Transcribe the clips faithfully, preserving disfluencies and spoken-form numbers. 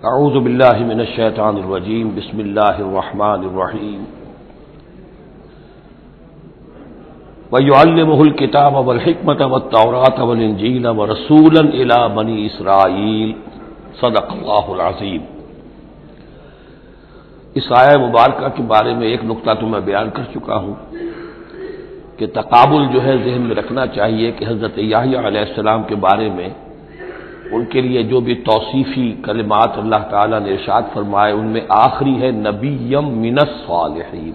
اعوذ باللہ من الشیطان الرجیم بسم اللہ الرحمن الرحیم وَيُعَلِّمُهُ الْكِتَابَ وَالْحِكْمَةَ وَالتَّوْرَاةَ وَالْإِنْجِيلَ وَرَسُولًا إِلَى بَنِي إِسْرَائِيلَ صدق اللہ العظیم۔ اس آیہ مبارکہ کے بارے میں ایک نقطہ تو میں بیان کر چکا ہوں کہ تقابل جو ہے ذہن میں رکھنا چاہیے کہ حضرت یحییٰ علیہ السلام کے بارے میں ان کے لیے جو بھی توصیفی کلمات اللہ تعالیٰ نے ارشاد فرمائے ان میں آخری ہے نبیم من الصالحین،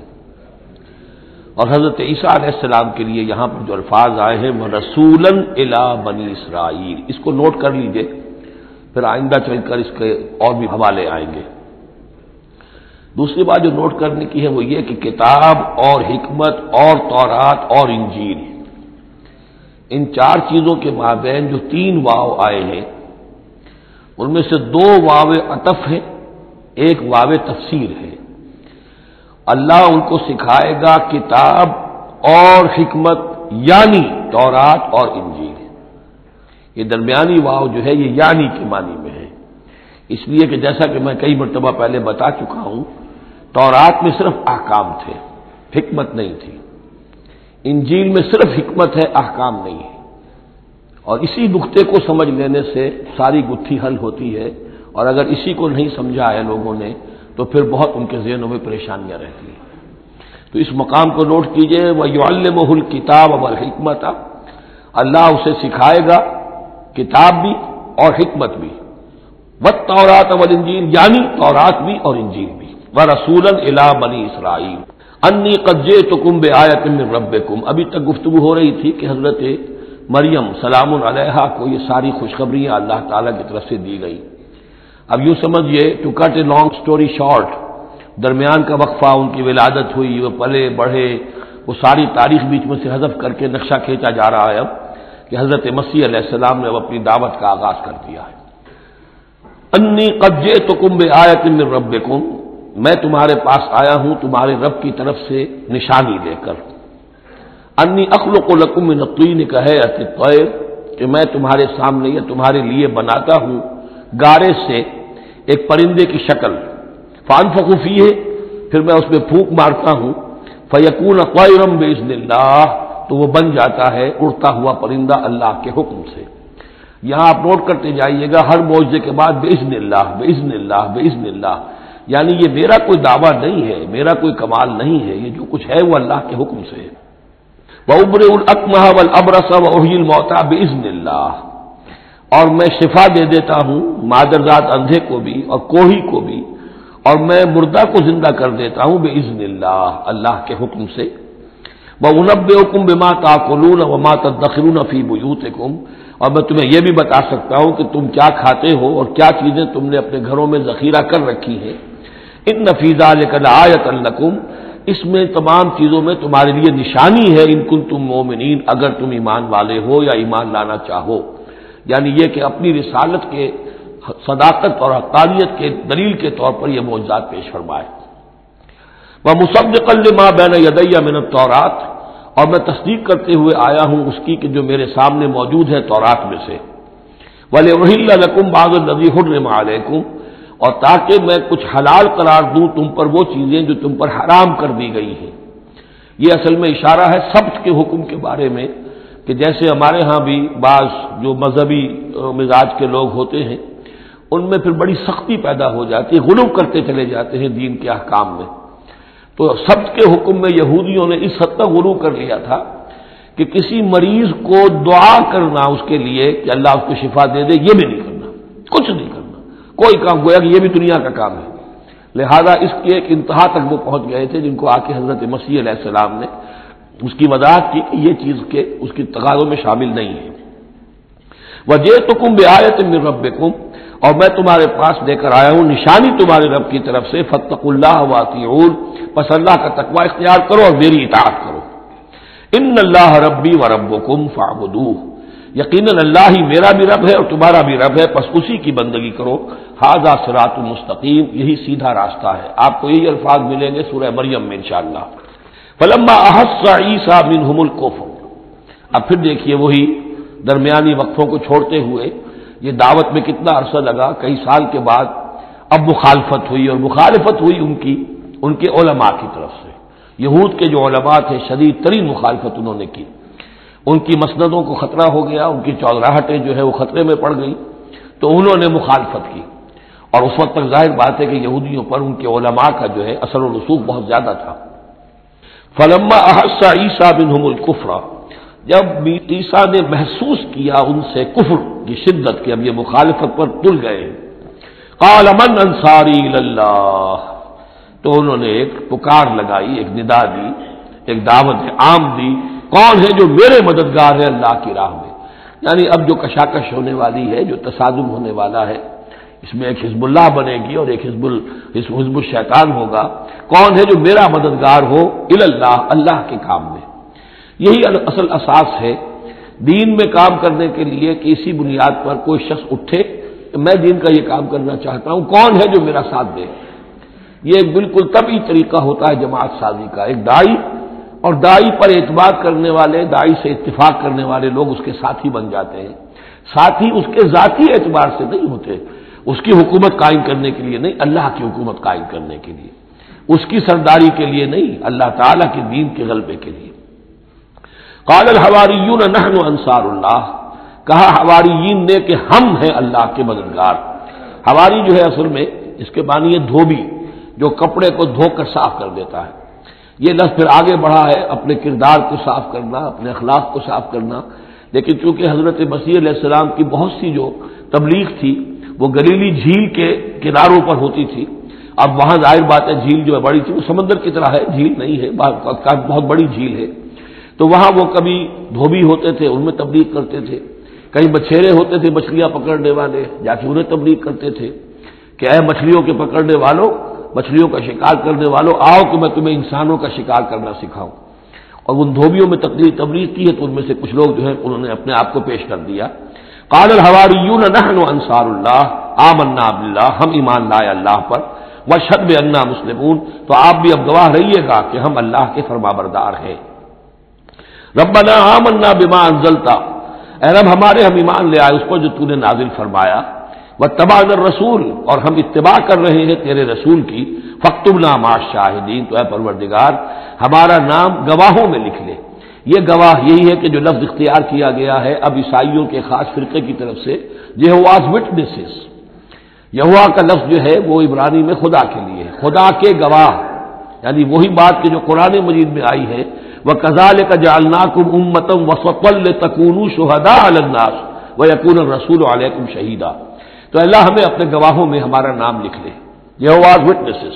اور حضرت عیسیٰ علیہ السلام کے لیے یہاں پر جو الفاظ آئے ہیں رسولاً الی بنی اسرائیل، اس کو نوٹ کر لیجئے، پھر آئندہ چل کر اس کے اور بھی حوالے آئیں گے۔ دوسری بات جو نوٹ کرنے کی ہے وہ یہ کہ کتاب اور حکمت اور تورات اور انجیل، ان چار چیزوں کے مابین جو تین واو آئے ہیں ان میں سے دو واو عطف ہیں، ایک واو تفسیر ہے۔ اللہ ان کو سکھائے گا کتاب اور حکمت، یعنی تورات اور انجیل۔ یہ درمیانی واو جو ہے یہ یعنی کے معنی میں ہے، اس لیے کہ جیسا کہ میں کئی مرتبہ پہلے بتا چکا ہوں، تورات میں صرف احکام تھے، حکمت نہیں تھی۔ انجیل میں صرف حکمت ہے، احکام نہیں ہے، اور اسی نقطے کو سمجھ لینے سے ساری گتھی حل ہوتی ہے، اور اگر اسی کو نہیں سمجھا ہے لوگوں نے تو پھر بہت ان کے ذہنوں میں پریشانیاں رہتی ہیں۔ تو اس مقام کو نوٹ کیجئے، وَيُعَلِّمُهُ الْكِتَابَ وَالْحِكْمَةَ، اللہ اسے سکھائے گا کتاب بھی اور حکمت بھی، وَالتَّوْرَاةَ وَالْإِنْجِيلَ، یعنی تورات بھی اور انجیل بھی، وَرَسُولًا إِلَى بَنِي إِسْرَائِيلَ انی قد جئتکم بآیۃ من ربکم۔ ابھی تک گفتگو ہو رہی تھی کہ حضرت مریم سلام علیہا کو یہ ساری خوشخبریاں اللہ تعالیٰ کی طرف سے دی گئی۔ اب یوں سمجھئے، to cut a long story short, درمیان کا وقفہ، ان کی ولادت ہوئی، وہ پلے بڑھے، وہ ساری تاریخ بیچ میں سے حذف کر کے نقشہ کھینچا جا رہا ہے اب کہ حضرت مسیح علیہ السلام نے اب اپنی دعوت کا آغاز کر دیا ہے۔ انی قد جئتکم بآیۃ من ربکم، میں تمہارے پاس آیا ہوں تمہارے رب کی طرف سے نشانی لے کر۔ انی اخلق لکم من الطین کہیئۃ الطیر، کہ میں تمہارے سامنے یا تمہارے لیے بناتا ہوں گارے سے ایک پرندے کی شکل، فانفخ فیہ، پھر میں اس میں پھونک مارتا ہوں، فیکون طیرا باذن اللہ، تو وہ بن جاتا ہے اڑتا ہوا پرندہ اللہ کے حکم سے۔ یہاں آپ نوٹ کرتے جائیے گا، ہر معجزے کے بعد باذن اللہ باذن اللہ باذن اللہ، یعنی یہ میرا کوئی دعویٰ نہیں ہے، میرا کوئی کمال نہیں ہے، یہ جو کچھ ہے وہ اللہ کے حکم سے ہے۔ وَأُبْرِئُ الْأَكْمَحَ وَالْأَبْرَصَ وَأُحْيِي الْمَوْتَىٰ بِإِذْنِ اللَّهِ، اور میں شفا دے دیتا ہوں مادرزاد اندھے کو بھی اور کوڑھی کو بھی، اور میں مردہ کو زندہ کر دیتا ہوں بِإِذْنِ اللَّهِ، اللہ کے حکم سے۔ وَأُنَبِّئُكُم بِمَا تَأْكُلُونَ وَمَا تَدَّخِرُونَ فِي بُيُوتِكُم، اور میں تمہیں یہ بھی بتا سکتا ہوں کہ تم کیا کھاتے ہو اور کیا چیزیں تم نے اپنے گھروں میں ذخیرہ کر رکھی ہیں۔ ان فی ذلک لآیۃ لکم، اس میں تمام چیزوں میں تمہارے لیے نشانی ہے، ان کنتم مؤمنین، اگر تم ایمان والے ہو یا ایمان لانا چاہو، یعنی یہ کہ اپنی رسالت کے صداقت اور حقانیت کے دلیل کے طور پر یہ معجزات پیش فرمائے۔ ومصدقا لما بین یدی من التوراۃ، اور میں تصدیق کرتے ہوئے آیا ہوں اس کی کہ جو میرے سامنے موجود ہے تورات میں سے۔ وَلِأُحِلَّ لَكُمْ بَعْضَ الَّذِي حُرِّمَ عَلَيْكُمْ، اور تاکہ میں کچھ حلال قرار دوں تم پر وہ چیزیں جو تم پر حرام کر دی گئی ہیں۔ یہ اصل میں اشارہ ہے سبت کے حکم کے بارے میں، کہ جیسے ہمارے ہاں بھی بعض جو مذہبی مزاج کے لوگ ہوتے ہیں ان میں پھر بڑی سختی پیدا ہو جاتی ہے، غلو کرتے چلے جاتے ہیں دین کے احکام میں۔ تو سبت کے حکم میں یہودیوں نے اس حد تک غلو کر لیا تھا کہ کسی مریض کو دعا کرنا اس کے لیے کہ اللہ اس کو شفا دے دے، یہ بھی نہیں کرنا، کچھ نہیں کرنا، کوئی کام، گویا کہ یہ بھی دنیا کا کام ہے۔ لہذا اس کی ایک انتہا تک وہ پہنچ گئے تھے جن کو آ کے حضرت مسیح علیہ السلام نے اس کی وضاحت کی کہ یہ چیز کے اس کی تقاضوں میں شامل نہیں ہے۔ وَجِئْتُكُم بِآیَةٍ مِّن رَّبِّكُمْ، اور میں تمہارے پاس لے کر آیا ہوں نشانی تمہارے رب کی طرف سے، فَاتَّقُوا اللَّهَ وَأَطِیعُونِ، پس اللہ کا تقوی اختیار کرو اور میری اطاعت کرو۔ اِنَّ اللَّهَ رَبِّي وَرَبُّكُمْ فَاعْبُدُوهُ، یقیناً اللہ ہی میرا بھی رب ہے اور تمہارا بھی رب ہے، پس اسی کی بندگی کرو۔ ھذا صراط مستقیم، یہی سیدھا راستہ ہے۔ آپ کو یہی الفاظ ملیں گے سورہ مریم میں انشاءاللہ۔ فلما احس عیسیٰ منہم الکفر، اب پھر دیکھیے وہی درمیانی وقفوں کو چھوڑتے ہوئے یہ دعوت میں کتنا عرصہ لگا، کئی سال کے بعد اب مخالفت ہوئی، اور مخالفت ہوئی ان کی ان کے علماء کی طرف سے. یہود کے جو علماء تھے شدید ترین مخالفت انہوں نے کی. ان کی مسندوں کو خطرہ ہو گیا، ان کی چودراہٹیں جو ہے وہ خطرے میں پڑ گئی، تو انہوں نے مخالفت کی. اور اس وقت تک ظاہر بات ہے کہ یہودیوں پر ان کے علماء کا جو ہے اثر و رسوخ بہت زیادہ تھا. فلما احس عیسیٰ منہم الکفر، جب عیسیٰ نے محسوس کیا ان سے کفر کی شدت کہ اب یہ مخالفت پر تل گئے، قال من انصاری اللہ، تو انہوں نے ایک پکار لگائی، ایک ندا دی، ایک دعوت عام دی، کون ہے جو میرے مددگار ہے اللہ کی راہ میں. یعنی اب جو کشاکش ہونے والی ہے، جو تصادم ہونے والا ہے، اس میں ایک حزب اللہ بنے گی اور ایک حزب حزب الشیطان ہوگا. کون ہے جو میرا مددگار ہو اللہ، اللہ کے کام میں. یہی اصل اساس ہے دین میں کام کرنے کے لیے کہ اسی بنیاد پر کوئی شخص اٹھے کہ میں دین کا یہ کام کرنا چاہتا ہوں، کون ہے جو میرا ساتھ دے. یہ ایک بالکل طبعی طریقہ ہوتا ہے جماعت سازی کا. ایک داعی اور داعی پر اعتماد کرنے والے، داعی سے اتفاق کرنے والے لوگ اس کے ساتھی بن جاتے ہیں. ساتھی اس کے ذاتی اعتبار سے نہیں ہوتے، اس کی حکومت قائم کرنے کے لیے نہیں، اللہ کی حکومت قائم کرنے کے لیے، اس کی سرداری کے لیے نہیں، اللہ تعالیٰ کے دین کے غلبے کے لیے. قال الحواریون نحن انصار اللہ، کہا حواریین نے کہ ہم ہیں اللہ کے مددگار. حواری جو ہے اصل میں اس کے معنی ہے دھوبی، جو کپڑے کو دھو کر صاف کر دیتا ہے. یہ لفظ پھر آگے بڑھا ہے اپنے کردار کو صاف کرنا، اپنے اخلاق کو صاف کرنا. لیکن چونکہ حضرت مسیح علیہ السلام کی بہت سی جو تبلیغ تھی وہ گلیلی جھیل کے کناروں پر ہوتی تھی. اب وہاں ظاہر بات ہے جھیل جو ہے بڑی تھی، وہ سمندر کی طرح ہے، جھیل نہیں ہے، بہت بڑی جھیل ہے. تو وہاں وہ کبھی دھوبی ہوتے تھے، ان میں تبلیغ کرتے تھے. کئی بچھیرے ہوتے تھے مچھلیاں پکڑنے والے، جا کے انہیں تبلیغ کرتے تھے کہ اے مچھلیوں کے پکڑنے والوں، مچھلیوں کا شکار کرنے والوں، آؤ کہ میں تمہیں انسانوں کا شکار کرنا سکھاؤں. اور ان دھوبیوں میں تقریر تبلیغ کی ہے تو ان میں سے کچھ لوگ جو ہے انہوں نے اپنے آپ کو پیش کر دیا. قال الحواریون نحن انصار اللہ آمنا باللہ، ہم ایمان لائے اللہ پر، واشہد بأننا مسلمون، تو آپ بھی اب گواہ رہیے گا کہ ہم اللہ کے فرمانبردار ہیں. ربنا آمنا بما انزلت، اے رب ہمارے ہم ایمان لے آئے اس پر جو تو نے نازل فرمایا. واتبعنا الرسول، اور ہم اتباع کر رہے ہیں تیرے رسول کی. فاکتبنا مع الشاہدین، تو اے پروردگار ہمارا نام گواہوں میں لکھ لے. یہ گواہ یہی ہے کہ جو لفظ اختیار کیا گیا ہے اب عیسائیوں کے خاص فرقے کی طرف سے، یہواز وٹنسز. یہوا کا لفظ جو ہے وہ عبرانی میں خدا کے لیے ہے، خدا کے گواہ، یعنی وہی بات کہ جو قرآن مجید میں آئی ہے وَكَذَلِكَ جَعَلْنَاكُمْ أُمَّةً وَسَطًا لِتَكُونُوا شُهَدَاءَ عَلَى النَّاسِ وَيَكُونَ الرَّسُولُ عَلَيْكُمْ شَهِيدًا. تو اللہ ہمیں اپنے گواہوں میں ہمارا نام لکھ لے، یہواز وٹنسز.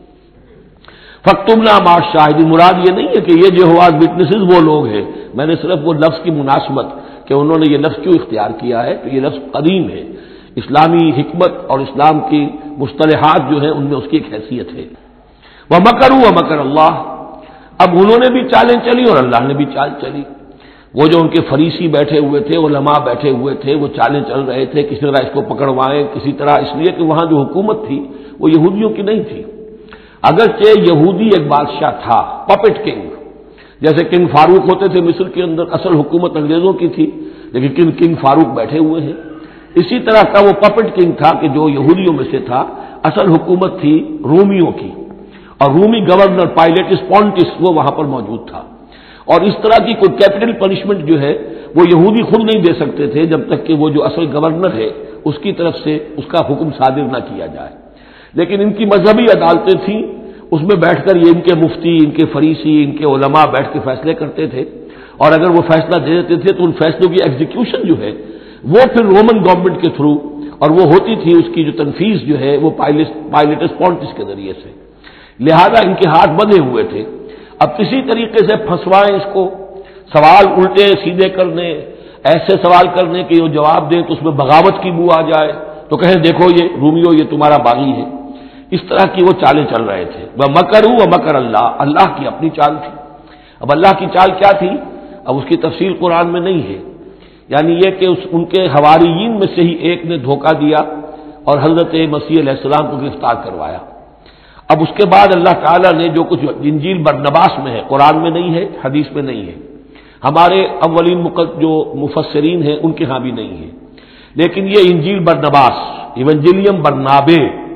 فاکتبنا مع الشاہدین، مراد یہ نہیں ہے کہ یہ یہواز وٹنسز وہ لوگ ہیں. میں نے صرف وہ لفظ کی مناسبت کہ انہوں نے یہ لفظ کیوں اختیار کیا ہے، تو یہ لفظ قدیم ہے، اسلامی حکمت اور اسلام کی مصطلحات جو ہیں ان میں اس کی ایک حیثیت ہے. وَمَكَرُوا وَمَكَرَ اللَّهُ، اب انہوں نے بھی چالیں چلی اور اللہ نے بھی چال چلی. وہ جو ان کے فریسی بیٹھے ہوئے تھے، علماء بیٹھے ہوئے تھے، وہ چالیں چل رہے تھے کسی طرح اس کو پکڑوائیں کسی طرح، اس لیے کہ وہاں جو حکومت تھی وہ یہودیوں کی نہیں تھی. اگرچہ یہودی ایک بادشاہ تھا، پپٹ کنگ، جیسے کنگ فاروق ہوتے تھے مصر کے اندر، اصل حکومت انگریزوں کی تھی لیکن کنگ کنگ فاروق بیٹھے ہوئے ہیں. اسی طرح کا وہ پپٹ کنگ تھا کہ جو یہودیوں میں سے تھا، اصل حکومت تھی رومیوں کی، اور رومی گورنر پائلیٹس پونٹس وہ وہاں پر موجود تھا. اور اس طرح کی کوئی کیپٹل پنشمنٹ جو ہے وہ یہودی خود نہیں دے سکتے تھے جب تک کہ وہ جو اصل گورنر ہے اس کی طرف سے اس کا حکم صادر نہ کیا جائے. لیکن ان کی مذہبی عدالتیں تھیں، اس میں بیٹھ کر یہ ان کے مفتی، ان کے فریسی، ان کے علماء بیٹھ کے فیصلے کرتے تھے، اور اگر وہ فیصلہ دے دیتے تھے تو ان فیصلوں کی ایگزیکیوشن جو ہے وہ پھر رومن گورنمنٹ کے تھرو، اور وہ ہوتی تھی اس کی جو تنفیذ جو ہے وہ پائلیٹس پونٹس کے ذریعے سے. لہذا ان کے ہاتھ بندھے ہوئے تھے. اب کسی طریقے سے پھنسوائیں اس کو، سوال الٹے سیدھے کرنے، ایسے سوال کرنے کہ وہ جواب دیں تو اس میں بغاوت کی بو آ جائے تو کہیں دیکھو یہ رومیو یہ تمہارا باغی ہے. اس طرح کی وہ چالیں چل رہے تھے. وہ مکروا ومکر اللہ، اللہ کی اپنی چال تھی. اب اللہ کی چال کیا تھی اب اس کی تفصیل قرآن میں نہیں ہے. یعنی یہ کہ اس ان کے حواریین میں سے ہی ایک نے دھوکہ دیا اور حضرت مسیح علیہ السلام کو گرفتار کروایا. اب اس کے بعد اللہ تعالیٰ نے جو کچھ انجیل برنباس میں ہے، قرآن میں نہیں ہے، حدیث میں نہیں ہے، ہمارے اولین جو مفسرین ہیں ان کے ہاں بھی نہیں ہے، لیکن یہ انجیل برنباس، ایونجیلیم برنابے،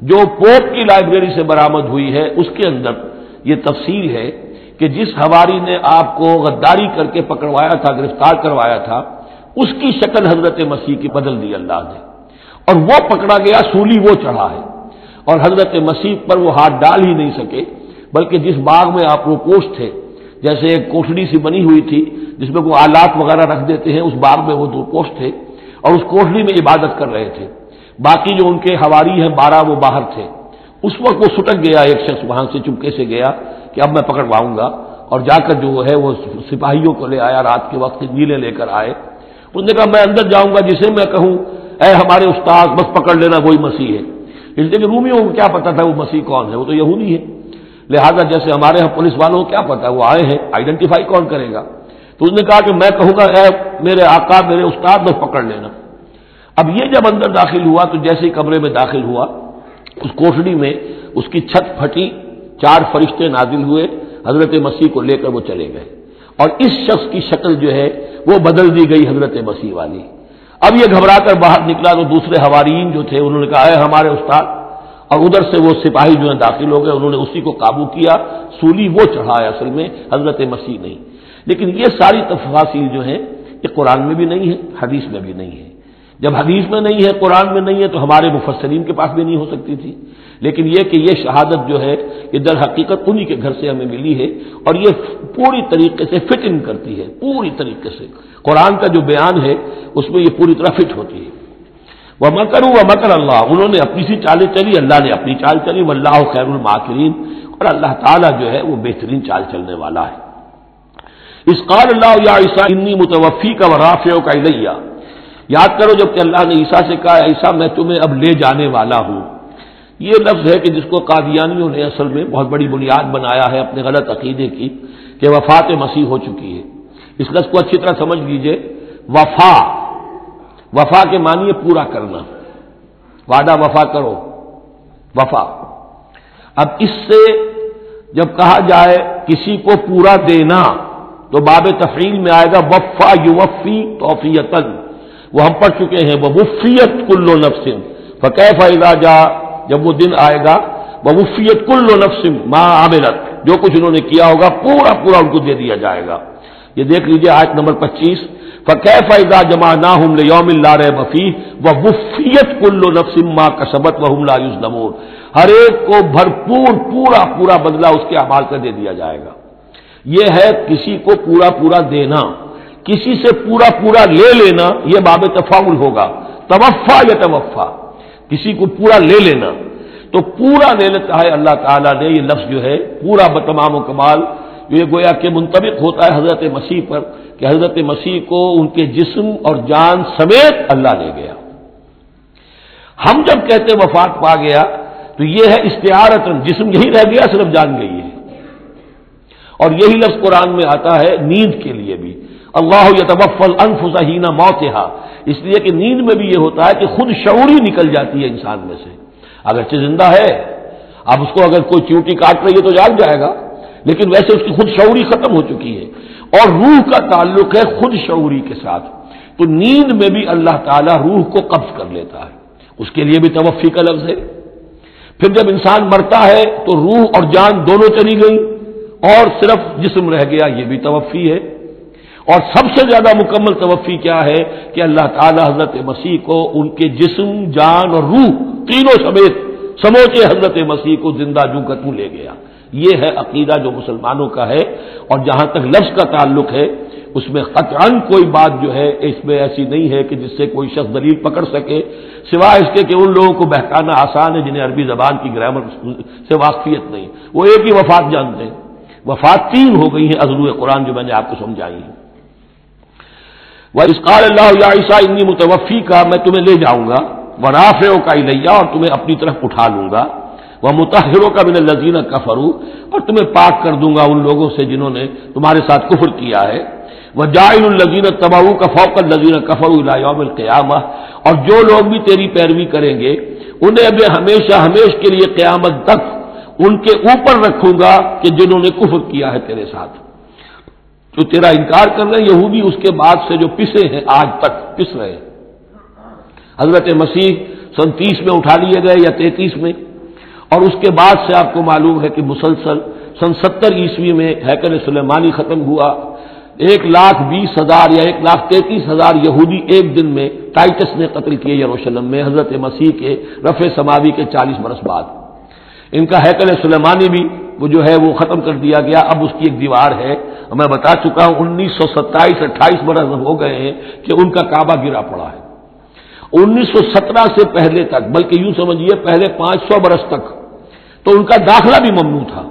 جو پوپ کی لائبریری سے برآمد ہوئی ہے اس کے اندر یہ تفصیل ہے کہ جس حواری نے آپ کو غداری کر کے پکڑوایا تھا، گرفتار کروایا تھا، اس کی شکل حضرت مسیح کی بدل دی اللہ نے، اور وہ پکڑا گیا، سولی وہ چڑھا ہے، اور حضرت مسیح پر وہ ہاتھ ڈال ہی نہیں سکے، بلکہ جس باغ میں آپ روپوش تھے، جیسے ایک کوٹڑی سی بنی ہوئی تھی جس میں کوئی آلات وغیرہ رکھ دیتے ہیں، اس باغ میں وہ روپوش تھے اور اس کوٹڑی میں عبادت کر رہے تھے، باقی جو ان کے حواری ہیں بارہ وہ باہر تھے۔ اس وقت وہ سٹک گیا، ایک شخص وہاں سے چپکے سے گیا کہ اب میں پکڑواؤں گا، اور جا کر جو ہے وہ سپاہیوں کو لے آیا، رات کے وقت نیلے لے کر آئے، اس نے کہا میں اندر جاؤں گا، جسے میں کہوں اے ہمارے استاد بس پکڑ لینا وہی مسیح ہے، اس لیے کہ رومیوں کو کیا پتا تھا وہ مسیح کون ہے، وہ تو یہودی ہے، لہذا جیسے ہمارے ہاں پولیس والوں کو کیا پتا وہ آئے ہیں، آئیڈینٹیفائی کون کرے گا، تو اس نے کہا کہ میں کہوں گا اے میرے آقا میرے استاد بس پکڑ لینا۔ اب یہ جب اندر داخل ہوا تو جیسے ہی کمرے میں داخل ہوا، اس کوٹڑی میں اس کی چھت پھٹی، چار فرشتے نازل ہوئے، حضرت مسیح کو لے کر وہ چلے گئے، اور اس شخص کی شکل جو ہے وہ بدل دی گئی حضرت مسیح والی۔ اب یہ گھبرا کر باہر نکلا تو دوسرے حواریین جو تھے انہوں نے کہا اے ہمارے استاد، اور ادھر سے وہ سپاہی جو ہیں داخل ہو گئے، انہوں نے اسی کو قابو کیا، سولی وہ چڑھا ہے اصل میں، حضرت مسیح نہیں۔ لیکن یہ ساری تفاصیل جو ہیں یہ قرآن میں بھی نہیں ہے، حدیث میں بھی نہیں ہے۔ جب حدیث میں نہیں ہے، قرآن میں نہیں ہے، تو ہمارے مفسرین کے پاس بھی نہیں ہو سکتی تھی، لیکن یہ کہ یہ شہادت جو ہے یہ در حقیقت انہی کے گھر سے ہمیں ملی ہے، اور یہ پوری طریقے سے فٹ ان کرتی ہے، پوری طریقے سے قرآن کا جو بیان ہے اس میں یہ پوری طرح فٹ ہوتی ہے۔ وَمَكَرُوا وَمَكَرَ اللَّهُ، انہوں نے اپنی سی چالیں چلی، اللہ نے اپنی چال چلی، وَاللَّهُ خَيْرُ الْمَاكِرِينَ، اور اللہ تعالیٰ جو ہے وہ بہترین چال چلنے والا ہے۔ اِذْ قَالَ اللَّهُ يَا عِيسَىٰ إِنِّي مُتَوَفِّيكَ وَرَافِعُكَ إِلَيَّ، یاد کرو جب کہ اللہ نے عیسیٰ سے کہا عیسیٰ میں تمہیں اب لے جانے والا ہوں، یہ لفظ ہے کہ جس کو قادیانیوں نے اصل میں بہت بڑی بنیاد بنایا ہے اپنے غلط عقیدے کی کہ وفات مسیح ہو چکی ہے۔ اس لفظ کو اچھی طرح سمجھ لیجئے، وفا، وفا کے معنی ہے پورا کرنا، وعدہ وفا کرو، وفا۔ اب اس سے جب کہا جائے کسی کو پورا دینا تو باب تفعیل میں آئے گا وفا یوفی توفیتن، وہ ہم پڑھ چکے ہیں، ووفیت کل نفس فکیف اذا جاء، جب وہ دن آئے گا ووفیت کل نفس ما عملت، جو کچھ انہوں نے کیا ہوگا پورا پورا ان کو دے دیا جائے گا۔ یہ دیکھ لیجئے آیت نمبر پچیس، فکیف اذا جمعناہم لیوم لا ریب فیہ ووفیت کل نفس ما کسبت وہم لا یظلمون، ہر ایک کو بھرپور پورا پورا بدلہ اس کے اعمال کا دے دیا جائے گا۔ یہ ہے کسی کو پورا پورا دینا، کسی سے پورا پورا لے لینا یہ باب تفاعل ہوگا، توفا یا توفا، کسی کو پورا لے لینا، تو پورا لے لیتا ہے اللہ تعالیٰ نے، یہ لفظ جو ہے پورا بتمام و کمال یہ گویا کہ منطبق ہوتا ہے حضرت مسیح پر کہ حضرت مسیح کو ان کے جسم اور جان سمیت اللہ لے گیا۔ ہم جب کہتے وفات پا گیا تو یہ ہے استعارتاً، جسم یہی رہ گیا صرف جان گئی ہے، اور یہی لفظ قرآن میں آتا ہے نیند کے لیے بھی، اللہ یتوفی الانفس حین موتہا، اس لیے کہ نیند میں بھی یہ ہوتا ہے کہ خود شعوری نکل جاتی ہے انسان میں سے، اگرچہ زندہ ہے، اب اس کو اگر کوئی چیوٹی کاٹ رہی ہے تو جاگ جائے گا، لیکن ویسے اس کی خود شعوری ختم ہو چکی ہے، اور روح کا تعلق ہے خود شعوری کے ساتھ، تو نیند میں بھی اللہ تعالیٰ روح کو قبض کر لیتا ہے، اس کے لیے بھی توفی کا لفظ ہے۔ پھر جب انسان مرتا ہے تو روح اور جان دونوں چلی گئی اور صرف جسم رہ گیا، یہ بھی توفی ہے۔ اور سب سے زیادہ مکمل توفی کیا ہے کہ اللہ تعالی حضرت مسیح کو ان کے جسم، جان اور روح تینوں سمیت سموچے حضرت مسیح کو زندہ جو کا تو لے گیا۔ یہ ہے عقیدہ جو مسلمانوں کا ہے، اور جہاں تک لفظ کا تعلق ہے اس میں قطعاً کوئی بات جو ہے اس میں ایسی نہیں ہے کہ جس سے کوئی شخص دلیل پکڑ سکے، سوائے اس کے کہ ان لوگوں کو بہکانا آسان ہے جنہیں عربی زبان کی گرامر سے واقفیت نہیں، وہ ایک ہی وفات جانتے ہیں۔ وفات تین ہو گئی ہیں اضلوع قرآن جو میں نے آپ کو سمجھائی ہے۔ وَإِذْ قَالَ اللَّهُ يَا عِيسَىٰ إِنِّي مُتَوَفِّيكَ، میں تمہیں لے جاؤں گا، وَرَافِعُكَ إِلَيَّ، اور تمہیں اپنی طرف اٹھا لوں گا، وَمُطَهِّرُكَ مِنَ الَّذِينَ كَفَرُوا، اور تمہیں پاک کر دوں گا ان لوگوں سے جنہوں نے تمہارے ساتھ کفر کیا ہے، وَجَاعِلُ الَّذِينَ اتَّبَعُوكَ فَوْقَ الَّذِينَ كَفَرُوا إِلَىٰ يَوْمِ الْقِيَامَةِ، اور جو لوگ بھی تیری پیروی کریں گے انہیں اب ہمیشہ ہمیش کے لیے قیامت تک ان کے اوپر رکھوں گا کہ جنہوں نے کفر کیا ہے تیرے ساتھ، جو تیرا انکار کر رہے ہیں یہودی، اس کے بعد سے جو پسے ہیں آج تک پس رہے ہیں۔ حضرت مسیح سن تیس میں اٹھا لیے گئے یا تینتیس میں، اور اس کے بعد سے آپ کو معلوم ہے کہ مسلسل سن ستر عیسوی میں ہیکل سلیمانی ختم ہوا، ایک لاکھ بیس ہزار یا ایک لاکھ تینتیس ہزار یہودی ایک دن میں ٹائٹس نے قتل کیے یروشلم میں حضرت مسیح کے رفع سماوی کے چالیس برس بعد۔ ان کا ہیکل سلیمانی بھی وہ جو ہے وہ ختم کر دیا گیا، اب اس کی ایک دیوار ہے، میں بتا چکا ہوں انیس سو ستائیس اٹھائیس برس ہو گئے ہیں کہ ان کا کعبہ گرا پڑا ہے۔ انیس سو سترہ سے پہلے تک، بلکہ یوں سمجھیے پہلے پانچ سو برس تک تو ان کا داخلہ بھی ممنوع تھا۔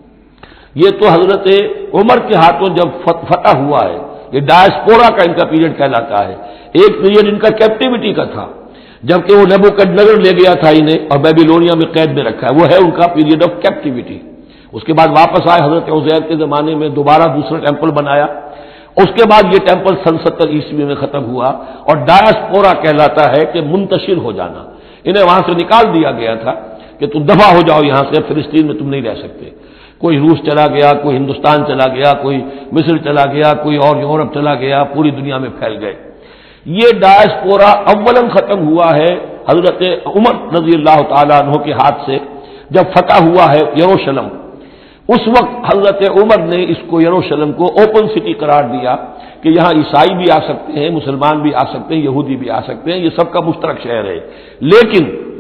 یہ تو حضرت عمر کے ہاتھوں جب فتح ہوا ہے، یہ ڈائسپورا کا ان کا پیریڈ کہلاتا ہے، ایک پیریڈ ان کا کیپٹیوٹی کا تھا، جبکہ وہ نیبوکڈنیزر لے گیا تھا انہیں اور بیبیلونیا میں قید میں رکھا ہے، وہ ہے ان کا پیریڈ آف کیپٹیوٹی۔ اس کے بعد واپس آئے حضرت عزیر کے زمانے میں، دوبارہ دوسرا ٹیمپل بنایا، اس کے بعد یہ ٹیمپل سن ستر عیسوی میں ختم ہوا، اور ڈائسپورا کہلاتا ہے کہ منتشر ہو جانا، انہیں وہاں سے نکال دیا گیا تھا کہ تم دفع ہو جاؤ یہاں سے، فلسطین میں تم نہیں رہ سکتے۔ کوئی روس چلا گیا، کوئی ہندوستان چلا گیا، کوئی مصر چلا گیا، کوئی اور یورپ چلا گیا، پوری دنیا میں پھیل گئے۔ یہ ڈائسپورا اولاً ختم ہوا ہے حضرت عمر رضی اللہ تعالیٰ عنہ کے ہاتھ سے، جب فتح ہوا ہے یروشلم۔ اس وقت حضرت عمر نے اس کو یروشلم کو اوپن سٹی قرار دیا کہ یہاں عیسائی بھی آ سکتے ہیں، مسلمان بھی آ سکتے ہیں، یہودی بھی آ سکتے ہیں، یہ سب کا مشترک شہر ہے۔ لیکن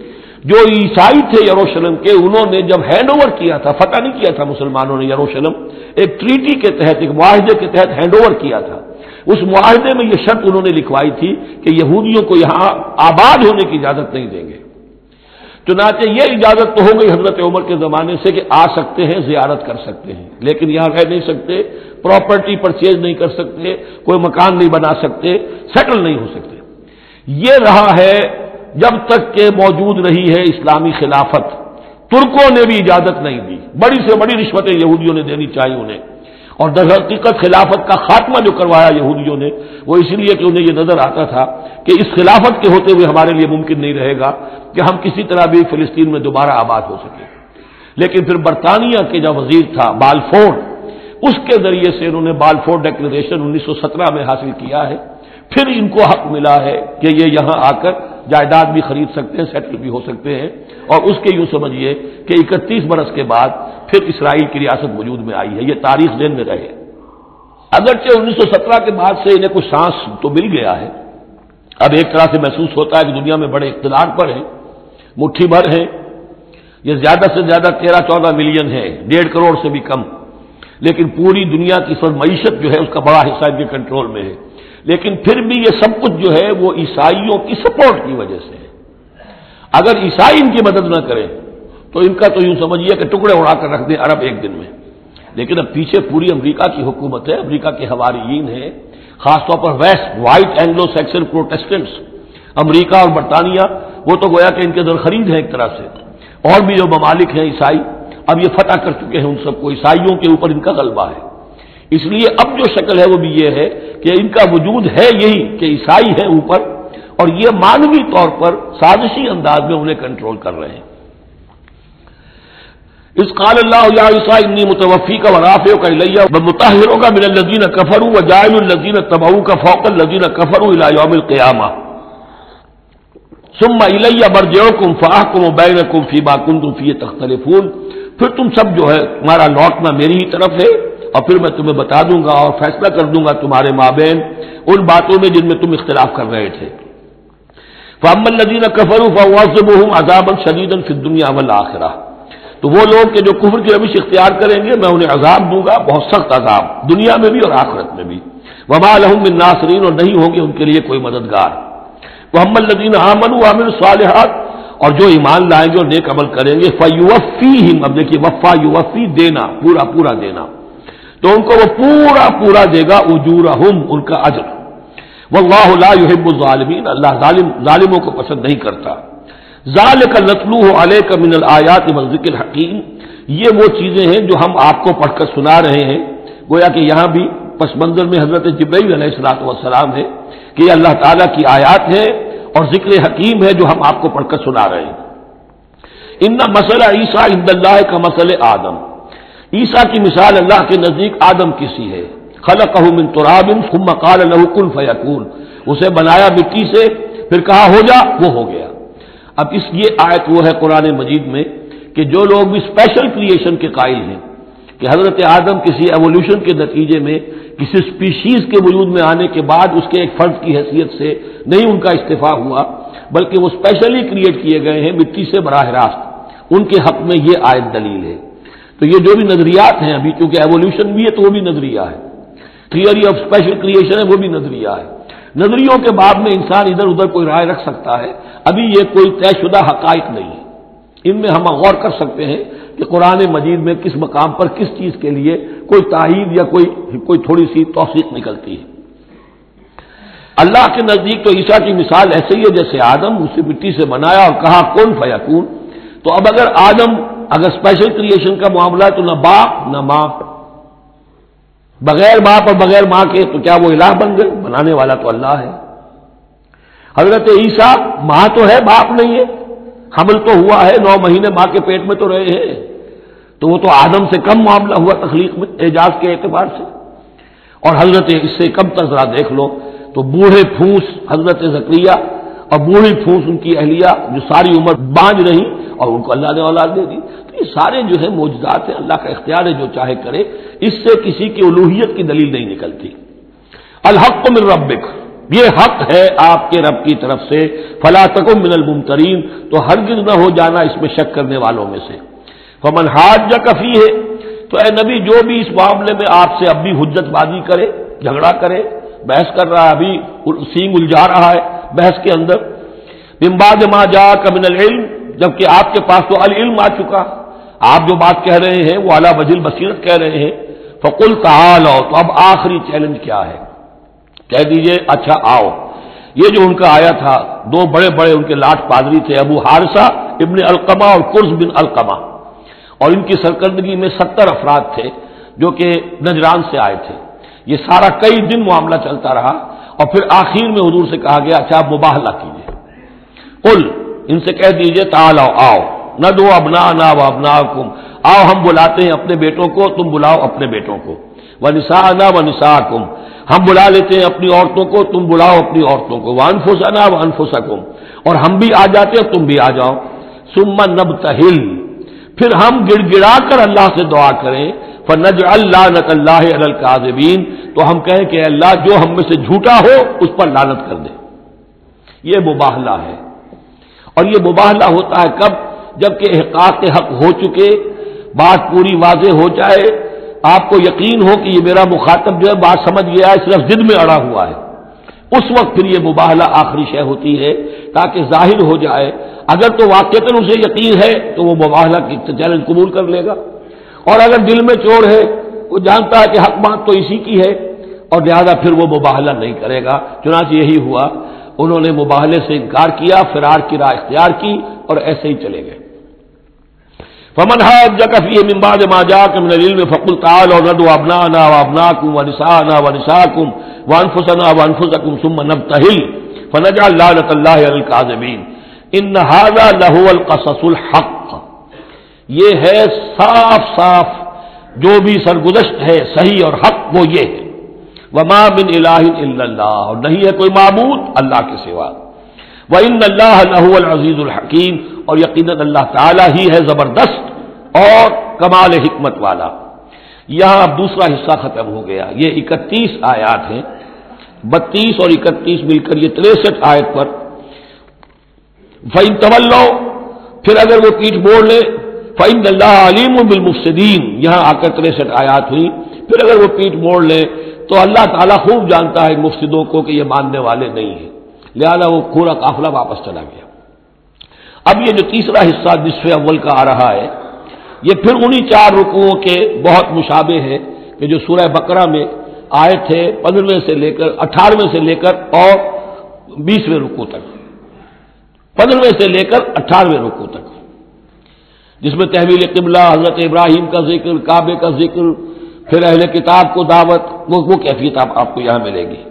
جو عیسائی تھے یروشلم کے، انہوں نے جب ہینڈ اوور کیا تھا، فتح نہیں کیا تھا مسلمانوں نے یروشلم، ایک ٹریٹی کے تحت، ایک معاہدے کے تحت ہینڈ اوور کیا تھا۔ اس معاہدے میں یہ شرط انہوں نے لکھوائی تھی کہ یہودیوں کو یہاں آباد ہونے کی اجازت نہیں دیں گے۔ چنانچہ یہ اجازت تو ہو گئی حضرت عمر کے زمانے سے کہ آ سکتے ہیں، زیارت کر سکتے ہیں، لیکن یہاں رہ نہیں سکتے، پراپرٹی پرچیز نہیں کر سکتے، کوئی مکان نہیں بنا سکتے، سیٹل نہیں ہو سکتے۔ یہ رہا ہے جب تک کہ موجود رہی ہے اسلامی خلافت۔ ترکوں نے بھی اجازت نہیں دی، بڑی سے بڑی رشوتیں یہودیوں نے دینی چاہیے انہیں، اور در حقیقت خلافت کا خاتمہ جو کروایا یہودیوں نے، وہ اس لیے کہ انہیں یہ نظر آتا تھا کہ اس خلافت کے ہوتے ہوئے ہمارے لیے ممکن نہیں رہے گا کہ ہم کسی طرح بھی فلسطین میں دوبارہ آباد ہو سکیں۔ لیکن پھر برطانیہ کے جو وزیر تھا بالفور، اس کے ذریعے سے انہوں نے بالفور ڈیکلریشن انیس سو سترہ میں حاصل کیا ہے، پھر ان کو حق ملا ہے کہ یہ یہاں آ کر جائیداد بھی خرید سکتے ہیں، سیٹل بھی ہو سکتے ہیں، اور اس کے یوں سمجھیے کہ اکتیس برس کے بعد پھر اسرائیل کی ریاست وجود میں آئی ہے۔ یہ تاریخ ذہن میں رہے۔ اگرچہ انیس سو سترہ کے بعد سے انہیں کچھ سانس تو مل گیا ہے، اب ایک طرح سے محسوس ہوتا ہے کہ دنیا میں بڑے اقتدار پر ہیں، مٹھی بھر ہیں، یہ زیادہ سے زیادہ تیرہ چودہ ملین ہے، ڈیڑھ کروڑ سے بھی کم، لیکن پوری دنیا کی سب معیشت جو ہے اس کا بڑا حصہ ان کے کنٹرول میں ہے۔ لیکن پھر بھی یہ سب کچھ جو ہے وہ عیسائیوں کی سپورٹ کی وجہ سے ہے۔ اگر عیسائی ان کی مدد نہ کریں تو ان کا تو یوں سمجھیے کہ ٹکڑے اڑا کر رکھ دیں عرب ایک دن میں۔ لیکن اب پیچھے پوری امریکہ کی حکومت ہے، امریکہ کے حواریین ہیں، خاص طور پر west white Anglo Saxon Protestants, امریکہ اور برطانیہ، وہ تو گویا کہ ان کے در خرید ہے ایک طرح سے، اور بھی جو ممالک ہیں عیسائی اب یہ فتح کر چکے ہیں ان سب کو، عیسائیوں کے اوپر ان کا غلبہ ہے۔ اس لیے اب جو شکل ہے وہ بھی یہ ہے کہ ان کا وجود ہے یہی کہ عیسائی ہے اوپر، اور یہ مانوی طور پر سازشی انداز میں انہیں کنٹرول کر رہے ہیں۔ اس قال اللہ یا عیسیٰ انی متوفیک ورافعک الی ومطہرک من الذین کفروا وجاعل الذین اتبعوک فوق الذین کفروا الی یوم القیامہ ثم الی مرجعکم فاحکم بینکم فیما کنتم فیہ تختلفون۔ پھر تم سب جو ہے تمہارا لوٹنا میری ہی طرف ہے، اور پھر میں تمہیں بتا دوں گا اور فیصلہ کر دوں گا تمہارے مابین ان باتوں میں جن میں تم اختلاف کر رہے تھے۔ فاما الذین کفروا فاعذبهم عذابا شدیدا فی الدنیا والآخرہ، تو وہ لوگ کہ جو کفر کی روش اختیار کریں گے میں انہیں عذاب دوں گا، بہت سخت عذاب، دنیا میں بھی اور آخرت میں بھی۔ وما لهم من ناصرین، اور نہیں ہوں گے ان کے لیے کوئی مددگار۔ واما الذین آمنوا وعملوا الصالحات، اور جو ایمان لائیں گے اور نیک عمل کریں گے، فیوفیہم، اب دیکھیے وفا یوفی دینا، پورا پورا دینا، تو ان کو وہ پورا پورا دے گا، اجورہم، ان کا اجر۔ واللہ لا یحب الظالمین، اللہ ظالم ظالموں کو پسند نہیں کرتا۔ ذالک نتلوہ علیک من الآیات والذکر الحکیم، یہ وہ چیزیں ہیں جو ہم آپ کو پڑھ کر سنا رہے ہیں، گویا کہ یہاں بھی پس منظر میں حضرت جبرائیل علیہ الصلوۃ والسلام ہے کہ یہ اللہ تعالیٰ کی آیات ہے اور ذکر حکیم ہے جو ہم آپ کو پڑھ کر سنا رہے ہیں۔ ان مسئلہ عیسیٰ عند اللہ کا مسئلہ آدم، عیسیٰ کی مثال اللہ کے نزدیک آدم کی سی ہے۔ خلقہ من تراب ثم قال له کن فیکون، اسے بنایا مٹی سے پھر کہا ہو جا، وہ ہو گیا۔ اب اس یہ آیت وہ ہے قرآن مجید میں کہ جو لوگ بھی اسپیشل کریشن کے قائل ہیں کہ حضرت آدم کسی ایوولوشن کے نتیجے میں کسی اسپیشیز کے وجود میں آنے کے بعد اس کے ایک فرد کی حیثیت سے نہیں ان کا استفاع ہوا، بلکہ وہ اسپیشلی کریٹ کیے گئے ہیں مٹی سے براہ راست، ان کے حق میں یہ آیت دلیل ہے۔ تو یہ جو بھی نظریات ہیں ابھی، کیونکہ ایوولوشن بھی ہے تو وہ بھی نظریہ ہے، تھیوری آف اسپیشل کریشن ہے وہ بھی نظریہ ہے، نظریوں کے باب میں انسان ادھر ادھر کوئی رائے رکھ سکتا ہے، ابھی یہ کوئی طے شدہ حقائق نہیں ہے۔ ان میں ہم غور کر سکتے ہیں کہ قرآن مجید میں کس مقام پر کس چیز کے لیے کوئی تائید یا کوئی کوئی تھوڑی سی توثیق نکلتی ہے۔ اللہ کے نزدیک تو عیسیٰ کی مثال ایسے ہی ہے جیسے آدم، اسے مٹی سے بنایا اور کہا کن فیکون۔ تو اب اگر آدم اگر اسپیشل کریشن کا معاملہ ہے تو نہ باپ نہ ماں، بغیر باپ اور بغیر ماں کے تو کیا وہ الہ بن گئے؟ بنانے والا تو اللہ ہے۔ حضرت عیسیٰ ماں تو ہے باپ نہیں ہے، حمل تو ہوا ہے، نو مہینے ماں کے پیٹ میں تو رہے ہیں، تو وہ تو آدم سے کم معاملہ ہوا تخلیق میں اعجاز کے اعتبار سے۔ اور حضرت اس سے کم تر ذرا دیکھ لو تو بوڑھے پھوس حضرت زکریا اور بوڑھی پھوس ان کی اہلیہ جو ساری عمر بانج رہی اور ان کو اللہ نے اولاد دے دی۔ تو یہ سارے جو ہے معجزات ہیں، اللہ کا اختیار ہے جو چاہے کرے، اس سے کسی کی الوہیت کی دلیل نہیں نکلتی۔ الحق من ربک، یہ حق ہے آپ کے رب کی طرف سے، فلا تکن من الممترین، تو ہرگز نہ ہو جانا اس میں شک کرنے والوں میں سے۔ فمن حاجک فیہ، تو اے نبی جو بھی اس معاملے میں آپ سے اب بھی حجت بازی کرے، جھگڑا کرے، بحث کر رہا ہے، ابھی سینگ الجھا رہا ہے بحث کے اندر، من بعد ما جاءک من العلم، جبکہ آپ کے پاس تو العلم آ چکا، آپ جو بات کہہ رہے ہیں وہ علی وجہ البصیرت کہہ رہے ہیں، فقل تعالوا، تو اب آخری چیلنج کیا ہے؟ کہہ دیجئے اچھا آؤ۔ یہ جو ان کا آیا تھا، دو بڑے بڑے ان کے لاٹ پادری تھے، ابو حارثہ ابن القمہ اور قرظ بن القمہ، اور ان کی سرکردگی میں ستر افراد تھے جو کہ نجران سے آئے تھے۔ یہ سارا کئی دن معاملہ چلتا رہا اور پھر آخر میں حضور سے کہا گیا اچھا آپ مباہلہ کیجیے، قل، ان سے کہہ دیجئے تعالوا، آؤ، ندعو ابناءنا وابناءکم، آؤ ہم بلاتے ہیں اپنے بیٹوں کو، تم بلاؤ اپنے بیٹوں کو، ونساءنا ونساءکم، ہم بلا لیتے ہیں اپنی عورتوں کو، تم بلاؤ اپنی عورتوں کو، وانفسنا وانفسکم، اور ہم بھی آ جاتے ہیں تم بھی آ جاؤ، ثم نبتہل، پھر ہم گڑ گڑا کر اللہ سے دعا کریں، فنجعل لعنت اللہ علی الکاذبین، تو ہم کہیں کہ اللہ جو ہم میں سے جھوٹا ہو اس پر لعنت کر دے۔ یہ مباہلہ ہے، اور یہ مباہلہ ہوتا ہے کب؟ جبکہ احقاق حق ہو چکے، بات پوری واضح ہو جائے، آپ کو یقین ہو کہ یہ میرا مخاطب جو ہے بات سمجھ گیا ہے، صرف ضد میں اڑا ہوا ہے، اس وقت پھر یہ مباہلہ آخری شے ہوتی ہے تاکہ ظاہر ہو جائے۔ اگر تو واقعتاً اسے یقین ہے تو وہ مباہلہ کی چیلنج قبول کر لے گا، اور اگر دل میں چور ہے، وہ جانتا ہے کہ حق بات تو اسی کی ہے، اور لہذا پھر وہ مباہلہ نہیں کرے گا۔ چنانچہ یہی ہوا، انہوں نے مباہلے سے انکار کیا، فرار کی راہ اختیار کی اور ایسے ہی چلے گئے۔ فمن حاجک فیہ من بعد ما جاءک من العلم فقل تعالوا ندعو ابناءنا وابناءکم ونساءنا ونساءکم وانفسنا وانفسکم ثم نبتہل فنجعل لعنت اللہ علی الکاذبین ان ھذا لہو القصص الحق، یہ ہے صاف صاف جو بھی سرگزشت ہے صحیح اور حق وہ یہ ہے، وما من الہ الا اللہ، اور نہیں ہے کوئی معبود اللہ کے سوا، وان اللہ لہو العزیز الحکیم، اور یقیناً اللہ تعالی ہی ہے زبردست اور کمال حکمت والا۔ یہاں اب دوسرا حصہ ختم ہو گیا، یہ اکتیس آیات ہیں، بتیس اور اکتیس مل کر یہ تریسٹھ آیت پر۔ فَإِن تَوَلَّوْا، پھر اگر وہ پیٹھ موڑ لے، فَإِنَّ اللَّهَ عَلِيمٌ بِالْمُفْسِدِينَ، یہاں آ کر تریسٹھ آیات ہوئی، پھر اگر وہ پیٹھ موڑ لے تو اللہ تعالیٰ خوب جانتا ہے مفسدوں کو کہ یہ ماننے والے نہیں ہیں، لہذا وہ پورا قافلہ واپس چلا گیا۔ اب یہ جو تیسرا حصہ نصف اول کا آ رہا ہے، یہ پھر انہی چار رکوعوں کے بہت مشابہ ہے کہ جو سورہ بقرہ میں آئے تھے، پندرہویں سے لے کر اٹھارہویں سے لے کر اور بیسویں رکوع تک، پندرہویں سے لے کر اٹھارہویں رکوع تک، جس میں تحویل قبلہ، حضرت ابراہیم کا ذکر، کعبے کا ذکر، پھر اہل کتاب کو دعوت، وہ وہ کیفیت آپ کو یہاں ملے گی۔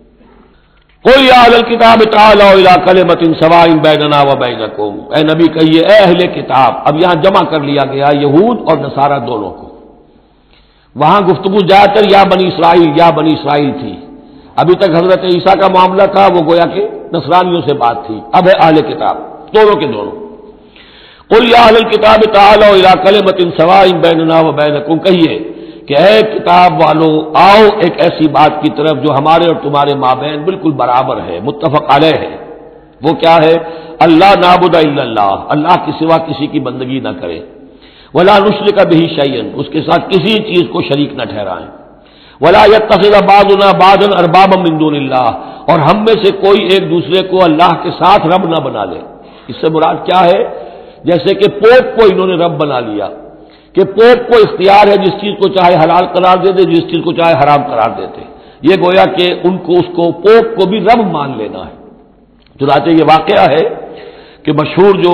قل یا اہل الکتاب تعالوا الی کلمۃ سواء بیننا وبینکم، اے نبی کہیے اے اہل کتاب، اب یہاں جمع کر لیا گیا یہود اور نصارہ دونوں کو۔ وہاں گفتگو جا کر یا بنی اسرائیل یا بنی اسرائیل تھی، ابھی تک حضرت عیسیٰ کا معاملہ تھا، وہ گویا کہ نصرانیوں سے بات تھی، اب ہے اہل کتاب، دونوں کے دونوں۔ قل یا اہل الکتاب تعالوا الی کلمۃ سواء بیننا وبینکم، کہیے کہ اے کتاب والو آؤ ایک ایسی بات کی طرف جو ہمارے اور تمہارے مابین بالکل برابر ہے، متفق علیہ ہے۔ وہ کیا ہے؟ اللہ نعبد الا اللہ، اللہ کے سوا کسی کی بندگی نہ کرے، ولا نشرک بہ شیئا، اس کے ساتھ کسی چیز کو شریک نہ ٹھہرائیں، ولا یتخذ بعضنا بعضا اربابا من دون اللہ، اور ہم میں سے کوئی ایک دوسرے کو اللہ کے ساتھ رب نہ بنا لے۔ اس سے مراد کیا ہے؟ جیسے کہ پوپ کو انہوں نے رب بنا لیا کہ پوپ کو اختیار ہے جس چیز کو چاہے حلال قرار دے دے، جس چیز کو چاہے حرام قرار دیتے، یہ گویا کہ ان کو اس کو پوپ کو بھی رب مان لینا ہے۔ چنانچہ یہ واقعہ ہے کہ مشہور جو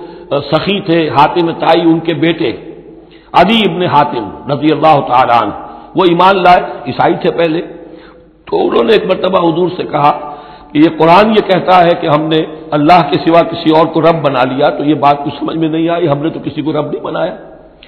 سخی تھے حاتم طائی، ان کے بیٹے عدی ابن حاتم رضی اللہ تعالی عنہ، وہ ایمان لائے، عیسائی تھے پہلے، تو انہوں نے ایک مرتبہ حضور سے کہا کہ یہ قرآن یہ کہتا ہے کہ ہم نے اللہ کے سوا کسی اور کو رب بنا لیا، تو یہ بات کچھ سمجھ میں نہیں آئی، ہم نے تو کسی کو رب نہیں بنایا۔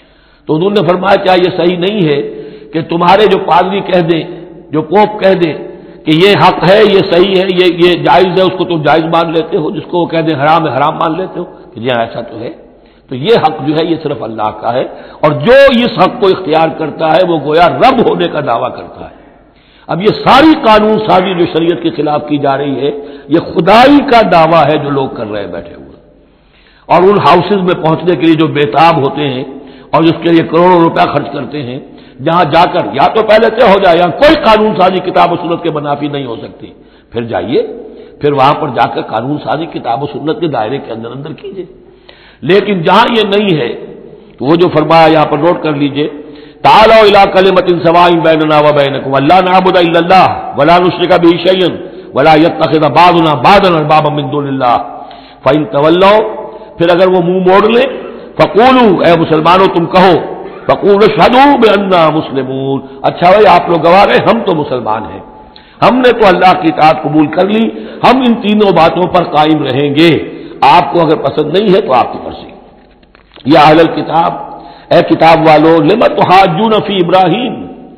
تو انہوں نے فرمایا کیا یہ صحیح نہیں ہے کہ تمہارے جو پادری کہہ دیں، جو پوپ کہہ دیں کہ یہ حق ہے، یہ صحیح ہے، یہ یہ جائز ہے، اس کو تم جائز مان لیتے ہو، جس کو وہ کہہ دیں حرام ہے حرام مان لیتے ہو، کہ جی ایسا تو ہے۔ تو یہ حق جو ہے یہ صرف اللہ کا ہے، اور جو اس حق کو اختیار کرتا ہے وہ گویا رب ہونے کا دعویٰ کرتا ہے۔ اب یہ ساری قانون سازی جو شریعت کے خلاف کی جا رہی ہے، یہ خدائی کا دعویٰ ہے جو لوگ کر رہے ہیں بیٹھے ہوئے، اور ان ہاؤسز میں پہنچنے کے لیے جو بےتاب ہوتے ہیں اور اس کے لیے کروڑوں روپیہ خرچ کرتے ہیں، جہاں جا کر یا تو پہلے طے ہو جائے یا کوئی قانون سازی کتاب و سنت کے منافی نہیں ہو سکتی، پھر جائیے، پھر وہاں پر جا کر قانون سازی کتاب و سنت کے دائرے کے اندر اندر کیجیے۔ لیکن جہاں یہ نہیں ہے تو وہ جو فرمایا یہاں پر نوٹ کر لیجئے، تعالوا الی کلمۃ سواء بیننا وبینکم الا نعبد الا اللہ ولا نشرک بہ شیئا ولا یتخذ بعضنا بعضا اربابا من دون اللہ فإن تولوا، پھر اگر وہ منہ موڑ لیں، فقولوا، اے مسلمانوں تم کہو، فقولوا اشہدوا بأننا مسلمون، اچھا بھائی آپ لوگ گواہ رہے ہم تو مسلمان ہیں، ہم نے تو اللہ کی اطاعت قبول کر لی، ہم ان تینوں باتوں پر قائم رہیں گے، آپ کو اگر پسند نہیں ہے تو آپ کی مرضی۔ یا اہل الکتاب، اے کتاب والو، لم تحاجون فی ابراہیم،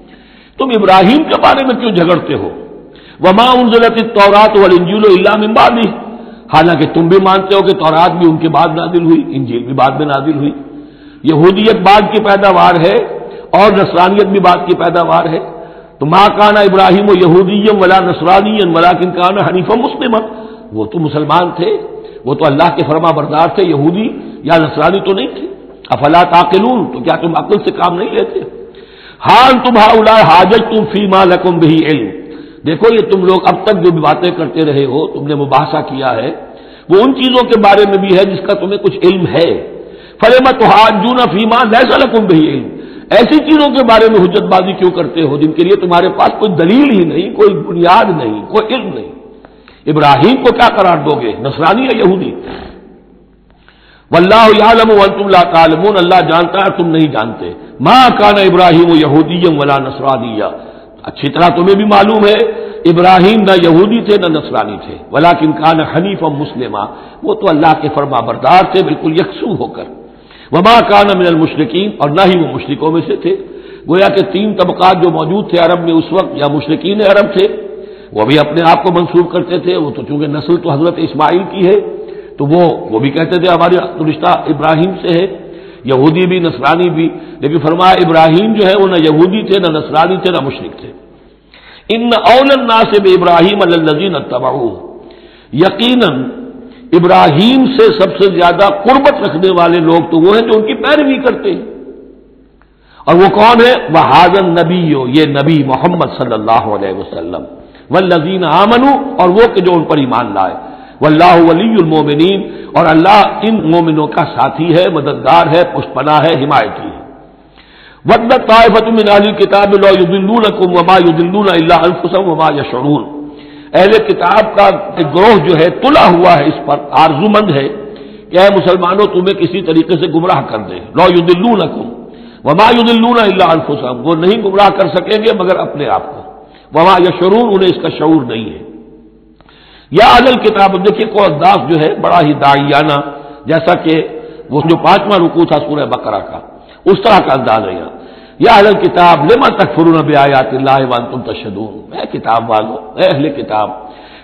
تم ابراہیم کے بارے میں کیوں جھگڑتے ہو؟ وما انزلت التوراۃ والانجیل الا من بعدہ، حالانکہ تم بھی مانتے ہو کہ تورات بھی ان کے بعد نازل ہوئی، انجیل بھی بعد میں نازل ہوئی، یہودیت بعد کی پیداوار ہے اور نصرانیت بھی بعد کی پیداوار ہے۔ تو ما کان ابراہیم یہودیا ولا نصرانیا ولکن کان حنیفا مسلما، وہ تو مسلمان تھے، وہ تو اللہ کے فرما بردار تھے، یہودی یا نصرانی تو نہیں تھے۔ افلا تعقلون، تو کیا تم عقل سے کام نہیں لیتے؟ حال تم ہؤلاء حاججتم فیما لکم بہ علم، دیکھو یہ تم لوگ اب تک جو بھی باتیں کرتے رہے ہو، تم نے مباحثہ کیا ہے، وہ ان چیزوں کے بارے میں بھی ہے جس کا تمہیں کچھ علم ہے۔ فلم تحاجون فیما لیس لکم بہ علم، ایسی چیزوں کے بارے میں حجت بازی کیوں کرتے ہو جن کے لیے تمہارے پاس کوئی دلیل ہی نہیں، کوئی بنیاد نہیں، کوئی علم نہیں؟ ابراہیم کو کیا قرار دو گے، نصرانی یا یہودی؟ واللہ یعلم وانتم لا تعلمون، اللہ جانتا ہے تم نہیں جانتے۔ ما کان ابراہیم یہودیا ولا نصرانیا، اچھی طرح تمہیں بھی معلوم ہے ابراہیم نہ یہودی تھے نہ نصرانی تھے، ولکن کان حنیفا مسلما، وہ تو اللہ کے فرما بردار تھے بالکل یکسو ہو کر۔ وما کان من المشرکین، اور نہ ہی وہ مشرکوں میں سے تھے۔ گویا کہ تین طبقات جو موجود تھے عرب میں اس وقت، یا مشرکین عرب تھے، وہ بھی اپنے آپ کو منسوب کرتے تھے، وہ تو چونکہ نسل تو حضرت اسماعیل کی ہے تو وہ وہ بھی کہتے تھے ہمارے رشتہ ابراہیم سے ہے، یہودی بھی نصرانی بھی، لیکن فرمایا ابراہیم جو ہے وہ نہ یہودی تھے نہ نصرانی تھے نہ مشرک تھے۔ ان اول الناس بابراہیم الذین اتبعوہ، یقیناً ابراہیم سے سب سے زیادہ قربت رکھنے والے لوگ تو وہ ہیں جو ان کی پیروی کرتے ہیں، اور وہ کون ہے؟ وہذا النبی، یہ نبی محمد صلی اللہ علیہ وسلم، والذین آمنوا، اور وہ کہ جو ان پر ایمان لائے، واللہ ولی المومنین، اور اللہ ان مومنوں کا ساتھی ہے، مددگار ہے، پشت پناہ ہے، حمایتی ہے۔ وَدَّتْ طَائِفَةٌ مِّنْ أَهْلِ الْكِتَابِ لَا يُضِلُّونَكُمْ وَمَا يُضِلُّونَ إِلَّا أَنفُسَهُمْ وَمَا يَشْعُرُونَ، اہل کتاب کا ایک گروہ جو ہے تلا ہوا ہے، اس پر آرزو مند ہے کہ اے مسلمانوں تمہیں کسی طریقے سے گمراہ کر دیں۔ لَا يُضِلُّونَكُمْ وَمَا يُضِلُّونَ إِلَّا أَنفُسَهُمْ، وہ نہیں گمراہ کر سکیں گے مگر اپنے آپ کو، وَمَا يَشْعُرُونَ، انہیں اس کا شعور نہیں ہے۔ یا اہل الکتاب، دیکھیے کو انداز جو ہے بڑا ہی داعیانہ، جیسا کہ وہ جو پانچواں رکوع تھا سورہ بقرہ کا، اس طرح کا انداز ہے یہاں۔ یا اہل الکتاب لما تکفرون بآیات اللہ وانتم تشہدون، اے کتاب والو، اے اہل کتاب،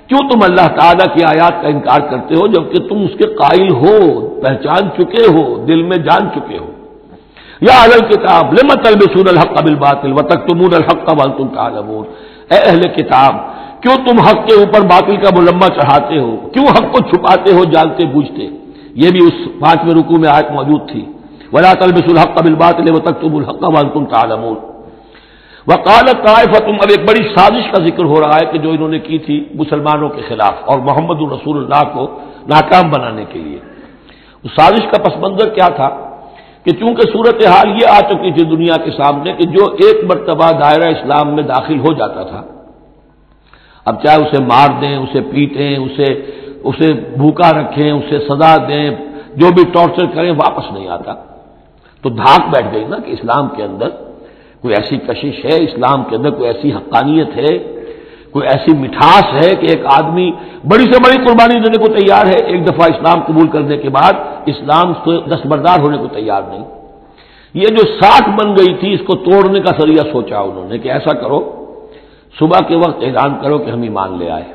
کیوں تم اللہ تعالیٰ کی آیات کا انکار کرتے ہو جبکہ تم اس کے قائل ہو، پہچان چکے ہو، دل میں جان چکے ہو؟ یا اہل الکتاب لم تلبسون الحق بالباطل وتکتمون الحق وانتم تعلمون، اے اہل کتاب کیوں تم حق کے اوپر باطل کا ملمہ چڑھاتے ہو، کیوں حق کو چھپاتے ہو جانتے بوجھتے؟ یہ بھی اس پانچویں رکوع میں آیت موجود تھی، ولا تلبسوا الحق بالباطل وتکتموا الحق وانتم تعلمون۔ وقالت طائفۃ، اب ایک بڑی سازش کا ذکر ہو رہا ہے کہ جو انہوں نے کی تھی مسلمانوں کے خلاف اور محمد رسول اللہ کو ناکام بنانے کے لیے۔ اس سازش کا پس منظر کیا تھا کہ چونکہ صورتحال یہ آ چکی تھی دنیا کے سامنے کہ جو ایک مرتبہ دائرہ اسلام میں داخل ہو جاتا تھا، اب چاہے اسے مار دیں، اسے پیٹیں، اسے اسے بھوکا رکھیں، اسے سزا دیں، جو بھی ٹارچر کریں، واپس نہیں آتا۔ تو دھاک بیٹھ گئی نا کہ اسلام کے اندر کوئی ایسی کشش ہے، اسلام کے اندر کوئی ایسی حقانیت ہے، کوئی ایسی مٹھاس ہے کہ ایک آدمی بڑی سے بڑی قربانی دینے کو تیار ہے، ایک دفعہ اسلام قبول کرنے کے بعد اسلام سے دستبردار ہونے کو تیار نہیں۔ یہ جو ساکھ بن گئی تھی اس کو توڑنے کا ذریعہ سوچا انہوں نے کہ ایسا کرو، صبح کے وقت اعلان کرو کہ ہم ایمان لے آئے،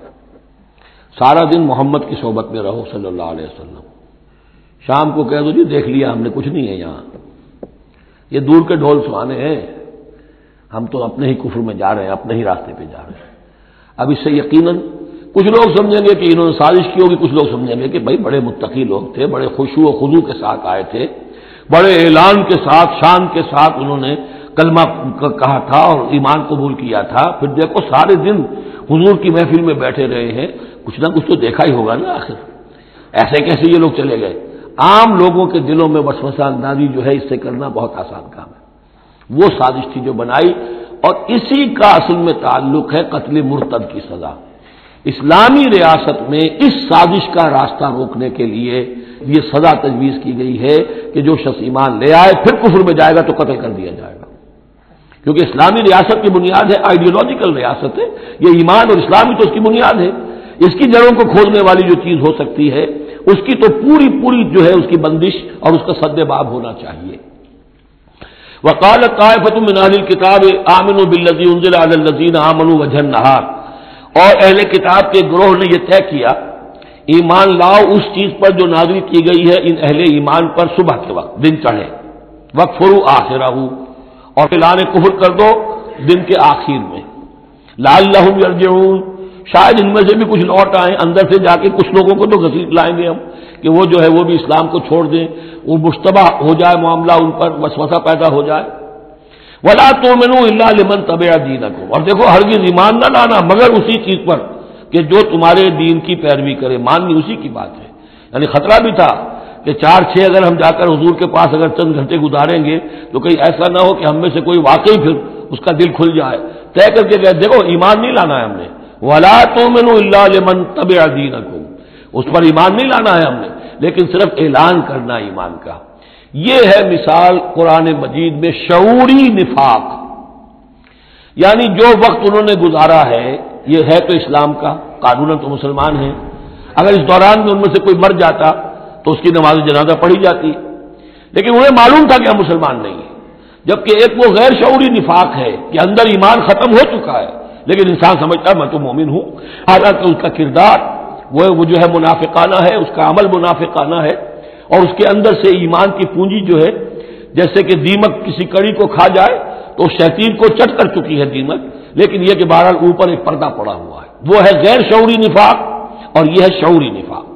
سارا دن محمد کی صحبت میں رہو صلی اللہ علیہ وسلم، شام کو کہہ دو جی دیکھ لیا ہم نے، کچھ نہیں ہے یہاں، یہ دور کے ڈھول سہانے ہیں، ہم تو اپنے ہی کفر میں جا رہے ہیں، اپنے ہی راستے پہ جا رہے ہیں۔ اب اس سے یقیناً کچھ لوگ سمجھیں گے کہ انہوں نے سازش کی ہوگی، کچھ لوگ سمجھیں گے کہ بھائی بڑے متقی لوگ تھے، بڑے خشوع و خضوع کے ساتھ آئے تھے، بڑے اعلان کے ساتھ شان کے ساتھ انہوں نے کلمہ کہا تھا اور ایمان قبول کیا تھا، پھر دیکھو سارے دن حضور کی محفل میں بیٹھے رہے ہیں، کچھ نہ کچھ تو دیکھا ہی ہوگا نا آخر، ایسے کیسے یہ لوگ چلے گئے؟ عام لوگوں کے دلوں میں وسوسہ اندازی جو ہے اس سے کرنا بہت آسان کام ہے۔ وہ سازش تھی جو بنائی، اور اسی کا اصل میں تعلق ہے قتل مرتد کی سزا۔ اسلامی ریاست میں اس سازش کا راستہ روکنے کے لیے یہ سزا تجویز کی گئی ہے کہ جو شخص ایمان لے آئے پھر کفر میں جائے گا تو قتل کر دیا جائے گا، کیونکہ اسلامی ریاست کی بنیاد ہے، آئیڈیولوجیکل ریاست ہے یہ، ایمان اور اسلامی تو اس کی بنیاد ہے، اس کی جڑوں کو کھودنے والی جو چیز ہو سکتی ہے اس کی تو پوری پوری جو ہے اس کی بندش اور اس کا سد باب ہونا چاہیے۔ وقالت طائفۃ من اہل الکتاب آمنوا بالذی انزل علی الذین آمنوا وجہ النہار، اور اہل کتاب کے گروہ نے یہ طے کیا ایمان لاؤ اس چیز پر جو نازل کی گئی ہے ان اہل ایمان پر صبح کے وقت، دن چڑھے، وکفروا آخرہ، اور اعلان کفر کر دو دن کے آخر میں، لعلہم یرجعون، شاید ان میں سے بھی کچھ لوٹ آئیں، اندر سے جا کے کچھ لوگوں کو تو گھسیٹ لائیں گے ہم کہ وہ جو ہے وہ بھی اسلام کو چھوڑ دیں، وہ مشتبہ ہو جائے معاملہ، ان پر وسوسہ پیدا ہو جائے۔ ولا تؤمنوا الا لمن تبع دینکم، اور دیکھو ہرگز ایمان نہ لانا مگر اسی چیز پر کہ جو تمہارے دین کی پیروی کرے، ماننی اسی کی بات ہے۔ یعنی خطرہ بھی تھا کہ چار چھ اگر ہم جا کر حضور کے پاس اگر چند گھنٹے گزاریں گے تو کہیں ایسا نہ ہو کہ ہم میں سے کوئی واقعی پھر اس کا دل کھل جائے، طے کر کے گئے دیکھو ایمان نہیں لانا ہے ہم نے، ولا تؤمنوا الا لمن تبع دینکم، اس پر ایمان نہیں لانا ہے ہم نے، لیکن صرف اعلان کرنا ایمان کا۔ یہ ہے مثال قرآن مجید میں شعوری نفاق، یعنی جو وقت انہوں نے گزارا ہے یہ ہے تو اسلام کا، قانوناً تو مسلمان ہیں، اگر اس دوران میں ان میں سے کوئی مر جاتا تو اس کی نماز جنازہ پڑھی جاتی، لیکن انہیں معلوم تھا کہ ہم مسلمان نہیں ہیں، جبکہ ایک وہ غیر شعوری نفاق ہے کہ اندر ایمان ختم ہو چکا ہے لیکن انسان سمجھتا ہے میں تو مومن ہوں، حالانکہ اس کا کردار وہ جو ہے منافقانہ ہے، اس کا عمل منافقانہ ہے، اور اس کے اندر سے ایمان کی پونجی جو ہے جیسے کہ دیمک کسی کڑی کو کھا جائے تو شیطین کو چٹ کر چکی ہے دیمک، لیکن یہ کہ بہرحال اوپر ایک پردہ پڑا ہوا ہے، وہ ہے غیر شعوری نفاق اور یہ ہے شعوری نفاق۔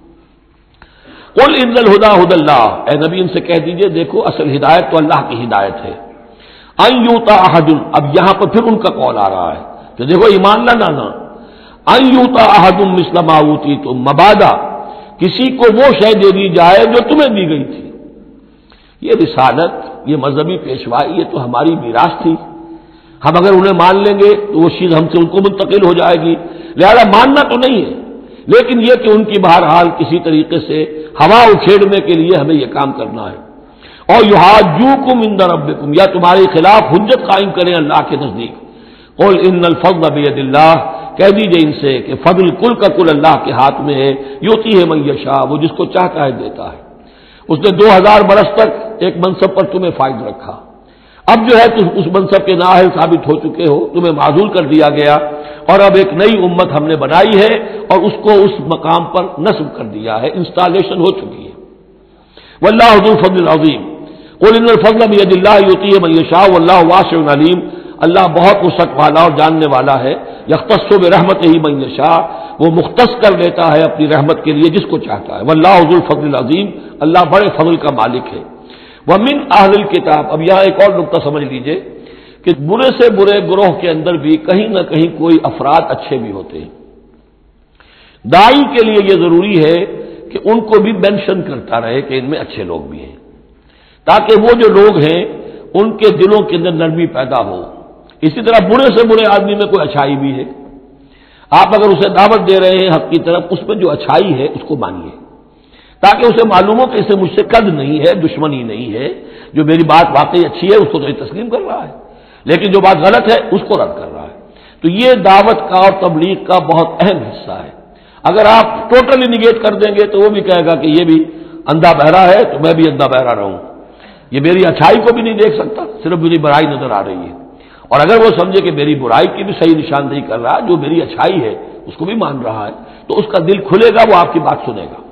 قل ان الہدی ھدی اللہ، اے نبی ان سے کہہ دیجئے دیکھو اصل ہدایت تو اللہ کی ہدایت ہے، ان یؤتی احد، اب یہاں پر پھر ان کا قول آ رہا ہے کہ دیکھو ایمان نہ لانا، ان یؤتی احد مثل ما اوتیتم، مبادا کسی کو وہ شے دے دی جائے جو تمہیں دی گئی تھی۔ یہ رسالت، یہ مذہبی پیشوائی، یہ تو ہماری میراث تھی، ہم اگر انہیں مان لیں گے تو وہ چیز ہم سے ان کو منتقل ہو جائے گی، لہذا ماننا تو نہیں ہے، لیکن یہ کہ ان کی بہرحال کسی طریقے سے ہوا اکھیڑنے کے لیے ہمیں یہ کام کرنا ہے۔ اور یحاجوکم عند ربکم، یا تمہارے خلاف حجت قائم کریں اللہ کے نزدیک۔ قل ان الفضل بید اللہ، کہہ دیجئے ان سے کہ فضل کل کا کل اللہ کے ہاتھ میں ہے، یؤتی ہے من یشاء، وہ جس کو چاہتا ہے دیتا ہے۔ اس نے دو ہزار برس تک ایک منصب پر تمہیں فائز رکھا، اب جو ہے تم اس منصب کے نااہل ثابت ہو چکے ہو، تمہیں معزول کر دیا گیا، اور اب ایک نئی امت ہم نے بنائی ہے اور اس کو اس مقام پر نصب کر دیا ہے، انسٹالیشن ہو چکی ہے۔ واللہ ذو الفضل العظیم قل ان الفضل بید اللہ یؤتیہ من یشاء واللہ واسع علیم، اللہ بہت وسعت والا اور جاننے والا ہے، یختص برحمتہ من یشاء، وہ مختص کر لیتا ہے اپنی رحمت کے لیے جس کو چاہتا ہے، واللہ ذو الفضل العظیم، اللہ بڑے فضل کا مالک ہے۔ ومن اہل الکتاب، اب یہاں ایک اور نقطہ سمجھ لیجئے کہ برے سے برے گروہ کے اندر بھی کہیں نہ کہیں کوئی افراد اچھے بھی ہوتے ہیں۔ داعی کے لیے یہ ضروری ہے کہ ان کو بھی مینشن کرتا رہے کہ ان میں اچھے لوگ بھی ہیں، تاکہ وہ جو لوگ ہیں ان کے دلوں کے اندر نرمی پیدا ہو۔ اسی طرح برے سے برے آدمی میں کوئی اچھائی بھی ہے، آپ اگر اسے دعوت دے رہے ہیں حق کی طرف، اس میں جو اچھائی ہے اس کو مانیے، تاکہ اسے معلوم ہو کہ اسے مجھ سے قد نہیں ہے، دشمنی نہیں ہے، جو میری بات واقعی اچھی ہے اس کو تو یہ تسلیم کر رہا ہے، لیکن جو بات غلط ہے اس کو رد کر رہا ہے۔ تو یہ دعوت کا اور تبلیغ کا بہت اہم حصہ ہے۔ اگر آپ ٹوٹلی نگیٹ کر دیں گے تو وہ بھی کہے گا کہ یہ بھی اندھا بہرا ہے تو میں بھی اندھا بہرا رہوں، یہ میری اچھائی کو بھی نہیں دیکھ سکتا، صرف میری برائی نظر آ رہی ہے۔ اور اگر وہ سمجھے کہ میری برائی کی بھی صحیح نشاندہی کر رہا ہے، جو میری اچھائی ہے اس کو بھی مان رہا ہے، تو اس کا دل کھلے گا، وہ آپ کی بات سنے گا۔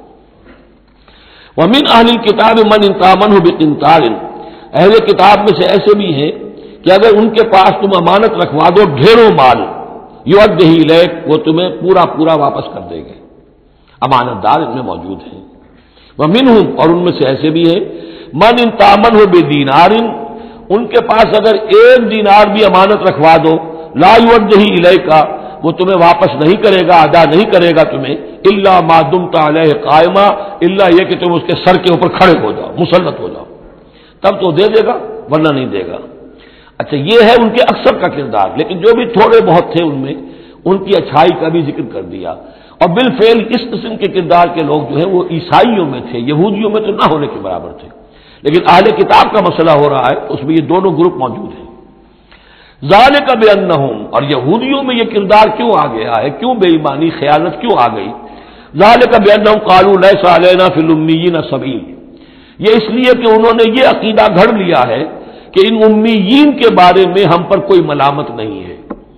وَمِنْ أَهْلِ الْكِتَابِ مَنْ إِنْ تَأْمَنْهُ بِقِنْطَارٍ، اہل کتاب میں سے ایسے بھی ہیں کہ اگر ان کے پاس تم امانت رکھوا دو ڈھیروں مال، یؤدیہ الیک، وہ تمہیں پورا پورا واپس کر دیں گے، امانت دار ان میں موجود ہیں۔ وَمِنْهُمْ، اور ان میں سے ایسے بھی ہیں، مَنْ إِنْ تَأْمَنْهُ بِدِینَارٍ، ان کے پاس اگر ایک دینار بھی امانت رکھوا دو، لا یؤدیہ الیک، وہ تمہیں واپس نہیں کرے گا، ادا نہیں کرے گا تمہیں، الا ما دمت علیہ قائما، الا یہ کہ تم اس کے سر کے اوپر کھڑے ہو جاؤ، مسلط ہو جاؤ، تب تو دے دے گا، ورنہ نہیں دے گا۔ اچھا، یہ ہے ان کے اکثر کا کردار، لیکن جو بھی تھوڑے بہت تھے ان میں ان کی اچھائی کا بھی ذکر کر دیا۔ اور بالفعل اس قسم کے کردار کے لوگ جو ہیں وہ عیسائیوں میں تھے، یہودیوں میں تو نہ ہونے کے برابر تھے، لیکن اہل کتاب کا مسئلہ ہو رہا ہے تو اس میں یہ دونوں گروپ موجود ہیں۔ ذالک بانہم، اور یہودیوں میں یہ کردار کیوں آ گیا ہے، کیوں بے ایمانی خیانت کیوں آ گئی؟ ذالک بانہم قالوا لیس علینا فی الامیین سبیل، یہ اس لیے کہ انہوں نے یہ عقیدہ گھڑ لیا ہے کہ ان امیین کے بارے میں ہم پر کوئی ملامت نہیں ہے۔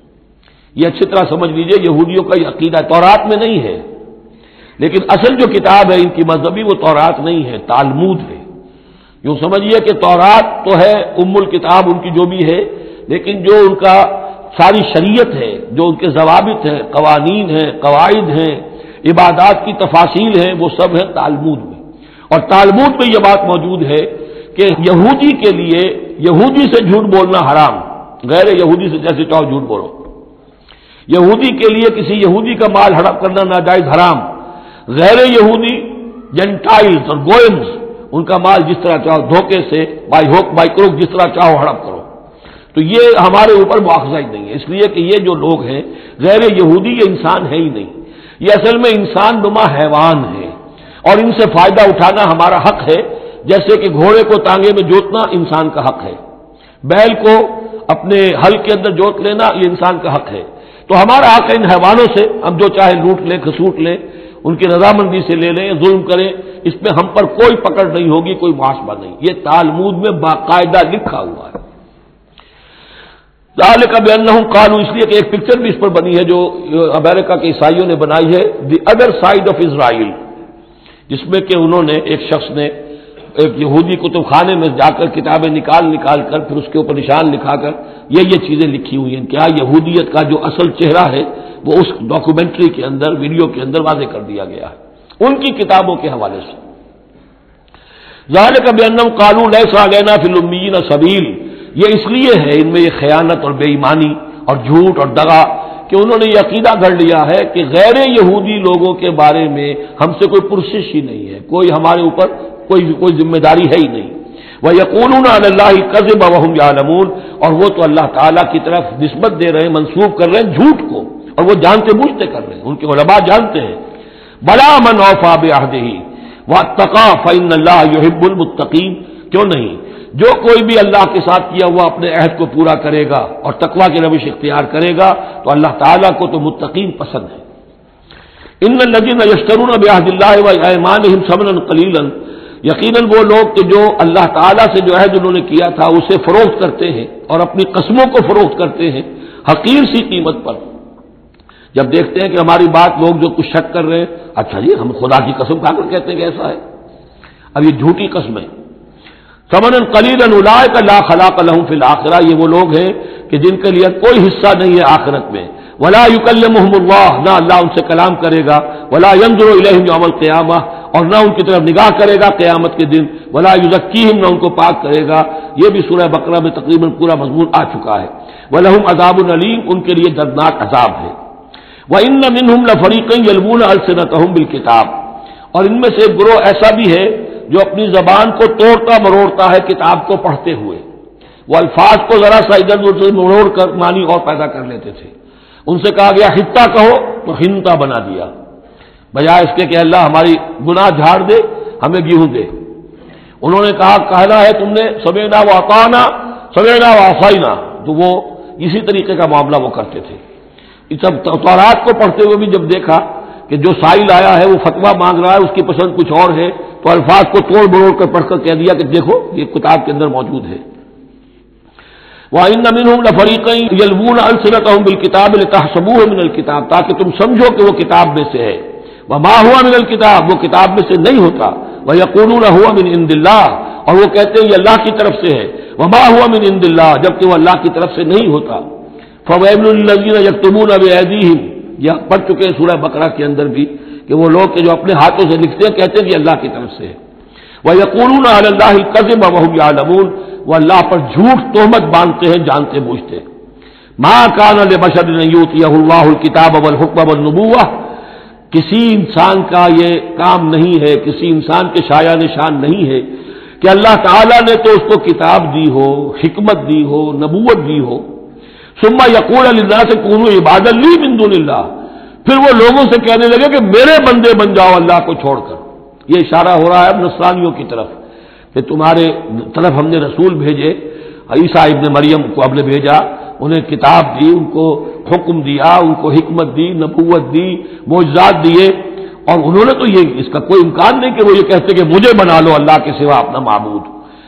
یہ اچھی طرح سمجھ لیجئے، یہودیوں کا یہ عقیدہ تورات میں نہیں ہے، لیکن اصل جو کتاب ہے ان کی مذہبی وہ تورات نہیں ہے، تالمود ہے۔ یوں سمجھیے کہ تورات تو ہے ام الکتاب ان کی جو بھی ہے، لیکن جو ان کا ساری شریعت ہے، جو ان کے ضوابط ہیں، قوانین ہیں، قواعد ہیں، عبادات کی تفاصیل ہیں، وہ سب ہیں تالمود میں۔ اور تالمود میں یہ بات موجود ہے کہ یہودی کے لیے یہودی سے جھوٹ بولنا حرام، غیر یہودی سے جیسے چاہو جھوٹ بولو۔ یہودی کے لیے کسی یہودی کا مال ہڑپ کرنا ناجائز حرام، غیر یہودی جینٹائلز اور گوئمز ان کا مال جس طرح چاہو دھوکے سے بائی ہوک بائی کروک جس طرح چاہو ہڑپ کرو، تو یہ ہمارے اوپر مواخذہ ہی نہیں ہے، اس لیے کہ یہ جو لوگ ہیں غیر یہودی یہ انسان ہے ہی نہیں، یہ اصل میں انسان نما حیوان ہے، اور ان سے فائدہ اٹھانا ہمارا حق ہے، جیسے کہ گھوڑے کو تانگے میں جوتنا انسان کا حق ہے، بیل کو اپنے ہل کے اندر جوت لینا یہ انسان کا حق ہے، تو ہمارا حق ہے ان حیوانوں سے ہم جو چاہے لوٹ لیں، کھسوٹ لیں، ان کی رضامندی سے لے لیں، ظلم کریں، اس میں ہم پر کوئی پکڑ نہیں ہوگی، کوئی محاسبہ نہیں، یہ تالمود میں باقاعدہ لکھا ہوا ہے۔ ذالک بانہم قالوا، اس لیے کہ ایک پکچر بھی اس پر بنی ہے جو امریکہ کے عیسائیوں نے بنائی ہے، the other side of Israel, جس میں کہ انہوں نے ایک شخص نے ایک یہودی کتب خانے میں جا کر کتابیں نکال نکال کر پھر اس کے اوپر نشان لکھا کر یہ یہ چیزیں لکھی ہوئی ہیں، کیا یہودیت کا جو اصل چہرہ ہے وہ اس ڈاکومنٹری کے اندر، ویڈیو کے اندر واضح کر دیا گیا ہے ان کی کتابوں کے حوالے سے۔ ذالک بانہم قالوا لیس علینا فی الامیین سبیل، یہ اس لیے ہے ان میں یہ خیانت اور بے ایمانی اور جھوٹ اور دغا کہ انہوں نے یہ عقیدہ گھڑ لیا ہے کہ غیر یہودی لوگوں کے بارے میں ہم سے کوئی پرسش ہی نہیں ہے، کوئی ہمارے اوپر کوئی کوئی ذمہ داری ہے ہی نہیں۔ وَيَقُولُونَ عَلَى اللَّهِ الْكَذِبَ وَهُمْ يَعْلَمُونَ، اور وہ تو اللہ تعالیٰ کی طرف نسبت دے رہے ہیں، منسوب کر رہے ہیں جھوٹ کو، اور وہ جانتے بوجھتے کر رہے ہیں، ان کے علماء جانتے ہیں۔ بَلَىٰ مَنْ أَوْفَىٰ بِعَهْدِهِ وَاتَّقَىٰ فَإِنَّ اللَّهَ يُحِبُّ الْمُتَّقِينَ، کیوں نہیں، جو کوئی بھی اللہ کے ساتھ کیا ہوا اپنے عہد کو پورا کرے گا اور تقویٰ کی روش اختیار کرے گا تو اللہ تعالیٰ کو تو متقین پسند ہے۔ ان الذین یشترون بعہد اللہ وایمانہم ثمنا قلیلا، یقیناً وہ لوگ کہ جو اللہ تعالیٰ سے جو عہد انہوں نے کیا تھا اسے فروخت کرتے ہیں اور اپنی قسموں کو فروخت کرتے ہیں حقیر سی قیمت پر. جب دیکھتے ہیں کہ ہماری بات لوگ جو کچھ شک کر رہے ہیں، اچھا جی ہم خدا کی قسم کھا کر کہتے ہیں کہ ایسا ہے. اب یہ جھوٹی قسم ہے. ثمنا قلیلا اولئک لا خلاق لهم فی الاخرہ، یہ وہ لوگ ہیں کہ جن کے لیے کوئی حصہ نہیں ہے آخرت میں. ولا یکلمهم اللہ، نہ اللہ ان سے کلام کرے گا. ولا ينظر الیہم یوم القیامہ، اور نہ ان کی طرف نگاہ کرے گا قیامت کے دن. ولا یزکیہم، نہ ان کو پاک کرے گا. یہ بھی سورہ بقرہ میں تقریباً پورا مضمون آ چکا ہے. ولہم عذاب علیم، ان کے لیے دردناک عذاب ہے. وَإِنَّ مِنْهُمْ لَفَرِيقًا يَلْوُونَ أَلْسِنَتَهُمْ بِالْكِتَابِ، اور ان میں سے ایک گروہ ایسا بھی ہے جو اپنی زبان کو توڑتا مروڑتا ہے کتاب کو پڑھتے ہوئے. وہ الفاظ کو ذرا سا ادھر ادھر سے مروڑ کر معنی اور پیدا کر لیتے تھے. ان سے کہا گیا حتہ کہو تو ہنتا بنا دیا، بجائے اس کے کہ اللہ ہماری گناہ جھاڑ دے، ہمیں گیہوں دے. انہوں نے کہا کہنا ہے تم نے سمعنا وأطعنا سمعنا وعصینا، تو وہ اسی طریقے کا معاملہ وہ کرتے تھے. سب تورات کو پڑھتے ہوئے بھی جب دیکھا کہ جو سائل آیا ہے وہ فتویٰ مانگ رہا ہے، اس کی پسند کچھ اور ہے، تو الفاظ کو توڑ بروڑ کر پڑھ کر کہہ دیا کہ دیکھو یہ کتاب کے اندر موجود ہے. وَإِنَّ مِنْهُمْ لَفَرِيقًا يَلْوُونَ أَلْسِنَتَهُمْ بِالْكِتَابِ لِتَحْسَبُوهُ مِنَ الْكِتَابِ، تاکہ تم سمجھو کہ وہ کتاب میں سے ہے. وَمَا هُوَ مِنَ الْكِتَابِ، وہ کتاب میں سے نہیں ہوتا. وَيَقُولُونَ هُوَ مِنْ عِنْدِ اللَّهِ، اور وہ کہتے ہیں یہ اللہ کی طرف سے ہے. وَمَا هُوَ مِنْ عِنْدِ اللَّهِ، جبکہ وہ اللہ کی طرف سے نہیں ہوتا. فَوَيْلٌ لِّلَّذِينَ يَكْتُبُونَ بِأَيْدِيهِمْ، یہ پڑھ چکے ہیں سورہ بقرہ کے اندر بھی کہ وہ لوگ کہ جو اپنے ہاتھوں سے لکھتے ہیں کہتے ہیں کہ اللہ کی طرف سے ہے. وَيَقُولُونَ عَلَى اللَّهِ الْكَذِبَ وَهُمْ يَعْلَمُونَ، وہ اللہ پر جھوٹ تہمت باندھتے ہیں جانتے بوجھتے. مَا كَانَ لِبَشَرٍ أَن يُؤْتِيَهُ اللَّهُ الْكِتَابَ وَالْحُكْمَ وَالنُّبُوَّةَ، کسی انسان کا یہ کام نہیں ہے، کسی انسان کے شایہ نشان نہیں ہے کہ اللہ تعالیٰ نے تو اس کو کتاب دی ہو، حکمت دی ہو، نبوت دی ہو. ثم یقول للناس کونوا عبادا لی من دون اللہ، پھر وہ لوگوں سے کہنے لگے کہ میرے بندے بن جاؤ اللہ کو چھوڑ کر. یہ اشارہ ہو رہا ہے اب نصرانیوں کی طرف کہ تمہارے طرف ہم نے رسول بھیجے، عیسیٰ ابن مریم کو ہم نے بھیجا، انہیں کتاب دی، ان کو حکم دیا، ان کو حکمت دی، نبوت دی، معجزات دیے، اور انہوں نے تو یہ اس کا کوئی امکان نہیں کہ وہ یہ کہتے کہ مجھے بنا لو اللہ کے سوا اپنا معبود.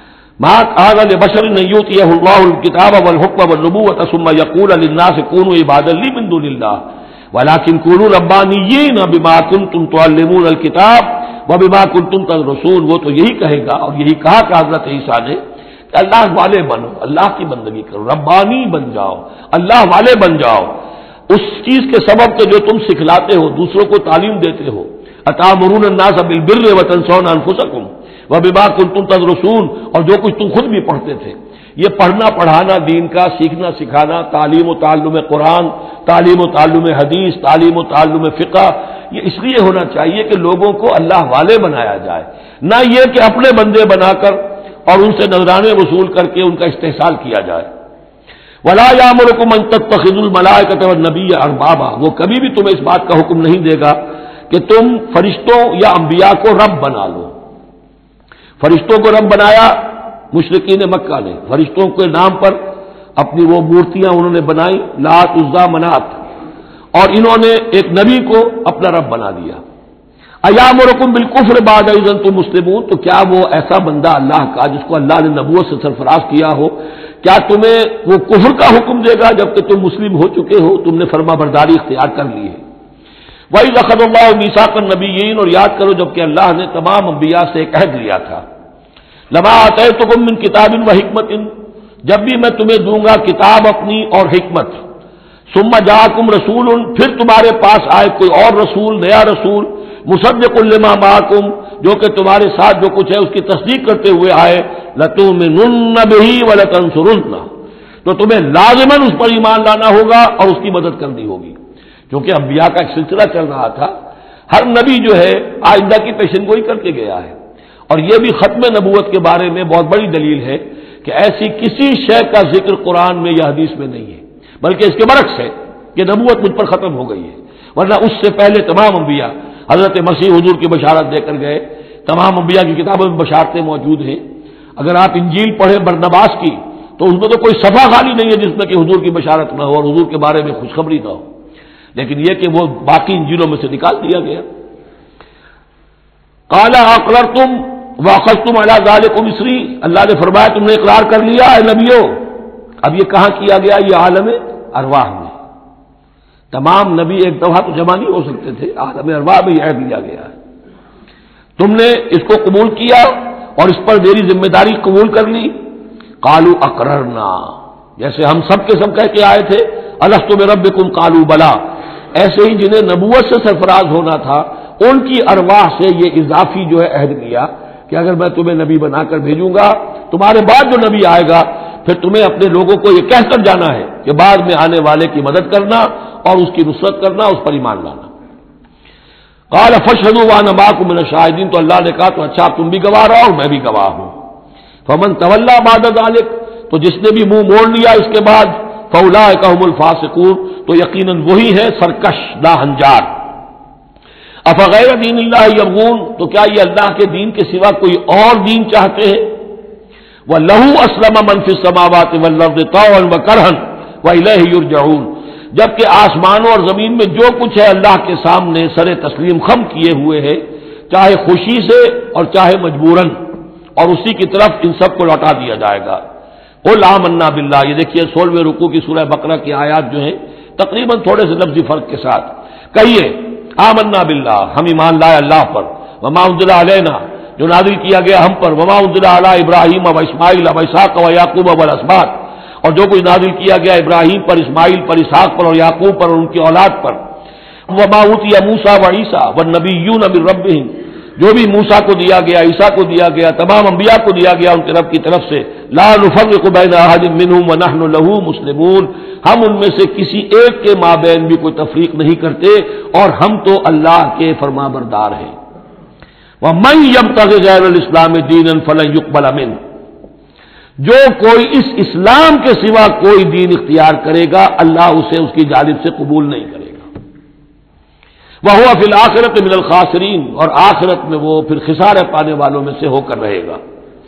ما كان لبشر أن يؤتيه الله الكتاب والحكم والنبوة ثم يقول للناس كونوا عبادا لي من دون الله ولكن كونوا ربانيين بما كنتم تعلمون الكتاب وبما كنتم تدرسون. وہ تو یہی کہے گا اور یہی کہا کہ حضرت عیسیٰ نے کہ اللہ والے بنو، اللہ کی بندگی کرو، ربانی بن جاؤ، اللہ والے بن جاؤ اس چیز کے سبب کہ جو تم سکھلاتے ہو، دوسروں کو تعلیم دیتے ہو. أتأمرون الناس بالبر وتنسون أنفسكم وبما كنتم تدرسون، اور جو کچھ تم خود بھی پڑھتے تھے. یہ پڑھنا پڑھانا دین کا، سیکھنا سکھانا، تعلیم و تعلم قرآن، تعلیم و تعلم حدیث، تعلیم و تعلم فقہ، یہ اس لیے ہونا چاہیے کہ لوگوں کو اللہ والے بنایا جائے، نہ یہ کہ اپنے بندے بنا کر اور ان سے نذرانے وصول کر کے ان کا استحصال کیا جائے. وَلَا يَأْمُرُكُمْ أَن تَتَّخِذُوا الْمَلَائِكَةَ وَالنَّبِيَّ أَرْبَابًا، وہ کبھی بھی تمہیں اس بات کا حکم نہیں دے گا کہ تم فرشتوں یا انبیاء کو رب بنا لو. فرشتوں کو رب بنایا مشرکین مکہ نے، فرشتوں کے نام پر اپنی وہ مورتیاں انہوں نے بنائی، لات عزا منات، اور انہوں نے ایک نبی کو اپنا رب بنا دیا. ایامرکم بالکفر بعد اذ انتم مسلمون، تو کیا وہ ایسا بندہ اللہ کا جس کو اللہ نے نبوت سے سرفراز کیا ہو، کیا تمہیں وہ کفر کا حکم دے گا جبکہ تم مسلم ہو چکے ہو، تم نے فرما برداری اختیار کر لی ہے. وَإِذْ أَخَذَ اللَّهُ مِيثَاقَ النَّبِيِّينَ، اور یاد کرو جبکہ اللہ نے تمام انبیاء سے ایک عہد لیا تھا. لَمَا آتَيْتُكُم مِّن كِتَابٍ وَحِكْمَةٍ، جب بھی میں تمہیں دوں گا کتاب اپنی اور حکمت. ثُمَّ جَاءَكُمْ رَسُولٌ، پھر تمہارے پاس آئے کوئی اور رسول، نیا رسول، مُصَدِّقٌ لِّمَا مَعَكُمْ، جو کہ تمہارے ساتھ جو کچھ ہے اس کی تصدیق کرتے ہوئے آئے. لَتُؤْمِنُنَّ بِهِ وَلَتَنصُرُنَّهُ، تو تمہیں لازماً اس پر ایمان لانا ہوگا اور اس کی مدد کرنی ہوگی. کیونکہ انبیاء کا ایک سلسلہ چل رہا تھا، ہر نبی جو ہے آئندہ کی پیشن گوئی کر کے گیا ہے. اور یہ بھی ختم نبوت کے بارے میں بہت بڑی دلیل ہے کہ ایسی کسی شے کا ذکر قرآن میں یا حدیث میں نہیں ہے، بلکہ اس کے برعکس ہے کہ نبوت مجھ پر ختم ہو گئی ہے. ورنہ اس سے پہلے تمام انبیاء حضرت مسیح حضور کی بشارت دے کر گئے، تمام انبیاء کی کتابوں میں بشارتیں موجود ہیں. اگر آپ انجیل پڑھیں برنباس کی تو اس میں تو کوئی صفحہ خالی نہیں ہے جس میں کہ حضور کی بشارت نہ ہو اور حضور کے بارے میں خوشخبری نہ ہو، لیکن یہ کہ وہ باقی انجیلوں میں سے نکال دیا گیا. قال اقررتم وَأَخَذْتُمْ عَلَىٰ ذَٰلِكُمْ إِصْرِي، اللہ نے فرمایا تم نے اقرار کر لیا اے نبیوں. اب یہ کہاں کیا گیا؟ یہ عالم ارواح میں. تمام نبی ایک دفعہ تو جمع نہیں ہو سکتے تھے، عالم ارواح میں یہ عہد لیا گیا ہے. تم نے اس کو قبول کیا اور اس پر میری ذمہ داری قبول کر لی. قالوا اقررنا، جیسے ہم سب کے سب کہہ کے آئے تھے الست بربکم قالوا بلا، ایسے ہی جنہیں نبوت سے سرفراز ہونا تھا ان کی ارواح سے یہ اضافی جو ہے عہد لیا کہ اگر میں تمہیں نبی بنا کر بھیجوں گا، تمہارے بعد جو نبی آئے گا پھر تمہیں اپنے لوگوں کو یہ کہہ کر جانا ہے کہ بعد میں آنے والے کی مدد کرنا اور اس کی نصرت کرنا، اس پر ایمان لانا. قال فاشهدوا وانا معكم من الشاهدين، تو اللہ نے کہا تو اچھا تم بھی گواہ رہو اور میں بھی گواہ ہوں. فمن تولى بعد ذلك، تو جس نے بھی منہ موڑ لیا اس کے بعد، فاولئک هم الفاسقون، تو یقیناً وہی ہے سرکش ناہنجار. افغیر دین اللہ یبغون، تو کیا یہ اللہ کے دین کے سوا کوئی اور دین چاہتے ہیں؟ وَلَهُ أَسْلَمَ مَنْ فِي السَّمَاوَاتِ وَالْأَرْضِ طَوْعًا وَكَرْهًا وَإِلَيْهِ يُرْجَعُونَ، جبکہ آسمانوں اور زمین میں جو کچھ ہے اللہ کے سامنے سر تسلیم خم کیے ہوئے ہے، چاہے خوشی سے اور چاہے مجبوراً، اور اسی کی طرف ان سب کو لوٹا دیا جائے گا. قُلْ آمَنَّا بِاللَّهِ، یہ دیکھیے سولہویں رکوع کی سورہ بقرہ کی آیات جو ہیں تقریباً تھوڑے سے لفظی فرق کے ساتھ. کہیے آمنا باللہ، ہم ایمان لائے اللہ پر، وما انزل علینا، جو نازل کیا گیا ہم پر، وما انزل علی ابراہیم و اسماعیل و اسحاق و یعقوب والاسباط، اور جو کچھ نازل کیا گیا ابراہیم پر، اسماعیل پر، اسحاق پر اور یعقوب پر اور ان کی اولاد پر. وما اوتی موسیٰ و عیسیٰ والنبیون من ربہم، جو بھی موسیٰ کو دیا گیا، عیسیٰ کو دیا گیا، تمام انبیاء کو دیا گیا ان کے رب کی طرف سے. لا نفرق بین احد منہم ونحن لہ مسلمون، ہم ان میں سے کسی ایک کے مابین بھی کوئی تفریق نہیں کرتے اور ہم تو اللہ کے فرمانبردار ہیں. وَمَن يَبْتَغِ غَيْرَ الْإِسْلَامِ دِينًا فَلَن يُقْبَلَ مِنْهُ، جو کوئی اس اسلام کے سوا کوئی دین اختیار کرے گا اللہ اسے اس کی جانب سے قبول نہیں کرے گا. وَهُوَ فِي الْآخِرَةِ مِنَ الْخَاسِرِينَ، اور آخرت میں وہ پھر خسارے پانے والوں میں سے ہو کر رہے گا.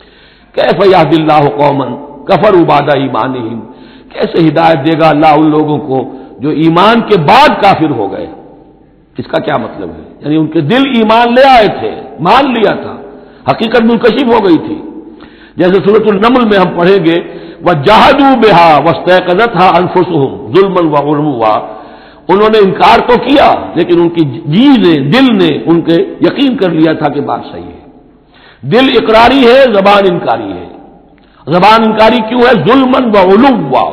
کیف یہدی اللہ قوما کفروا بعد ایمانہم، کیسے ہدایت دے گا اللہ ان لوگوں کو جو ایمان کے بعد کافر ہو گئے. اس کا کیا مطلب ہے؟ یعنی ان کے دل ایمان لے آئے تھے، مان لیا تھا، حقیقت منکشف ہو گئی تھی. جیسے سورۃ النمل میں ہم پڑھیں گے وَجَحَدُوا بِهَا وَاسْتَيْقَنَتْهَا أَنفُسُهُمْ ظُلْمًا وَعُلُوًّا، انہوں نے انکار تو کیا لیکن ان کی جی نے، دل نے ان کے یقین کر لیا تھا کہ بات صحیح ہے. دل اقراری ہے، زبان انکاری ہے. زبان انکاری کیوں ہے؟ ظلمًا وعلوا،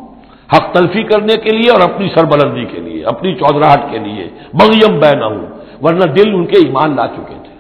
حق تلفی کرنے کے لیے اور اپنی سربلندی کے لیے، اپنی چودراہٹ کے لیے، بغیم بینہم، ورنہ دل ان کے ایمان لا چکے تھے.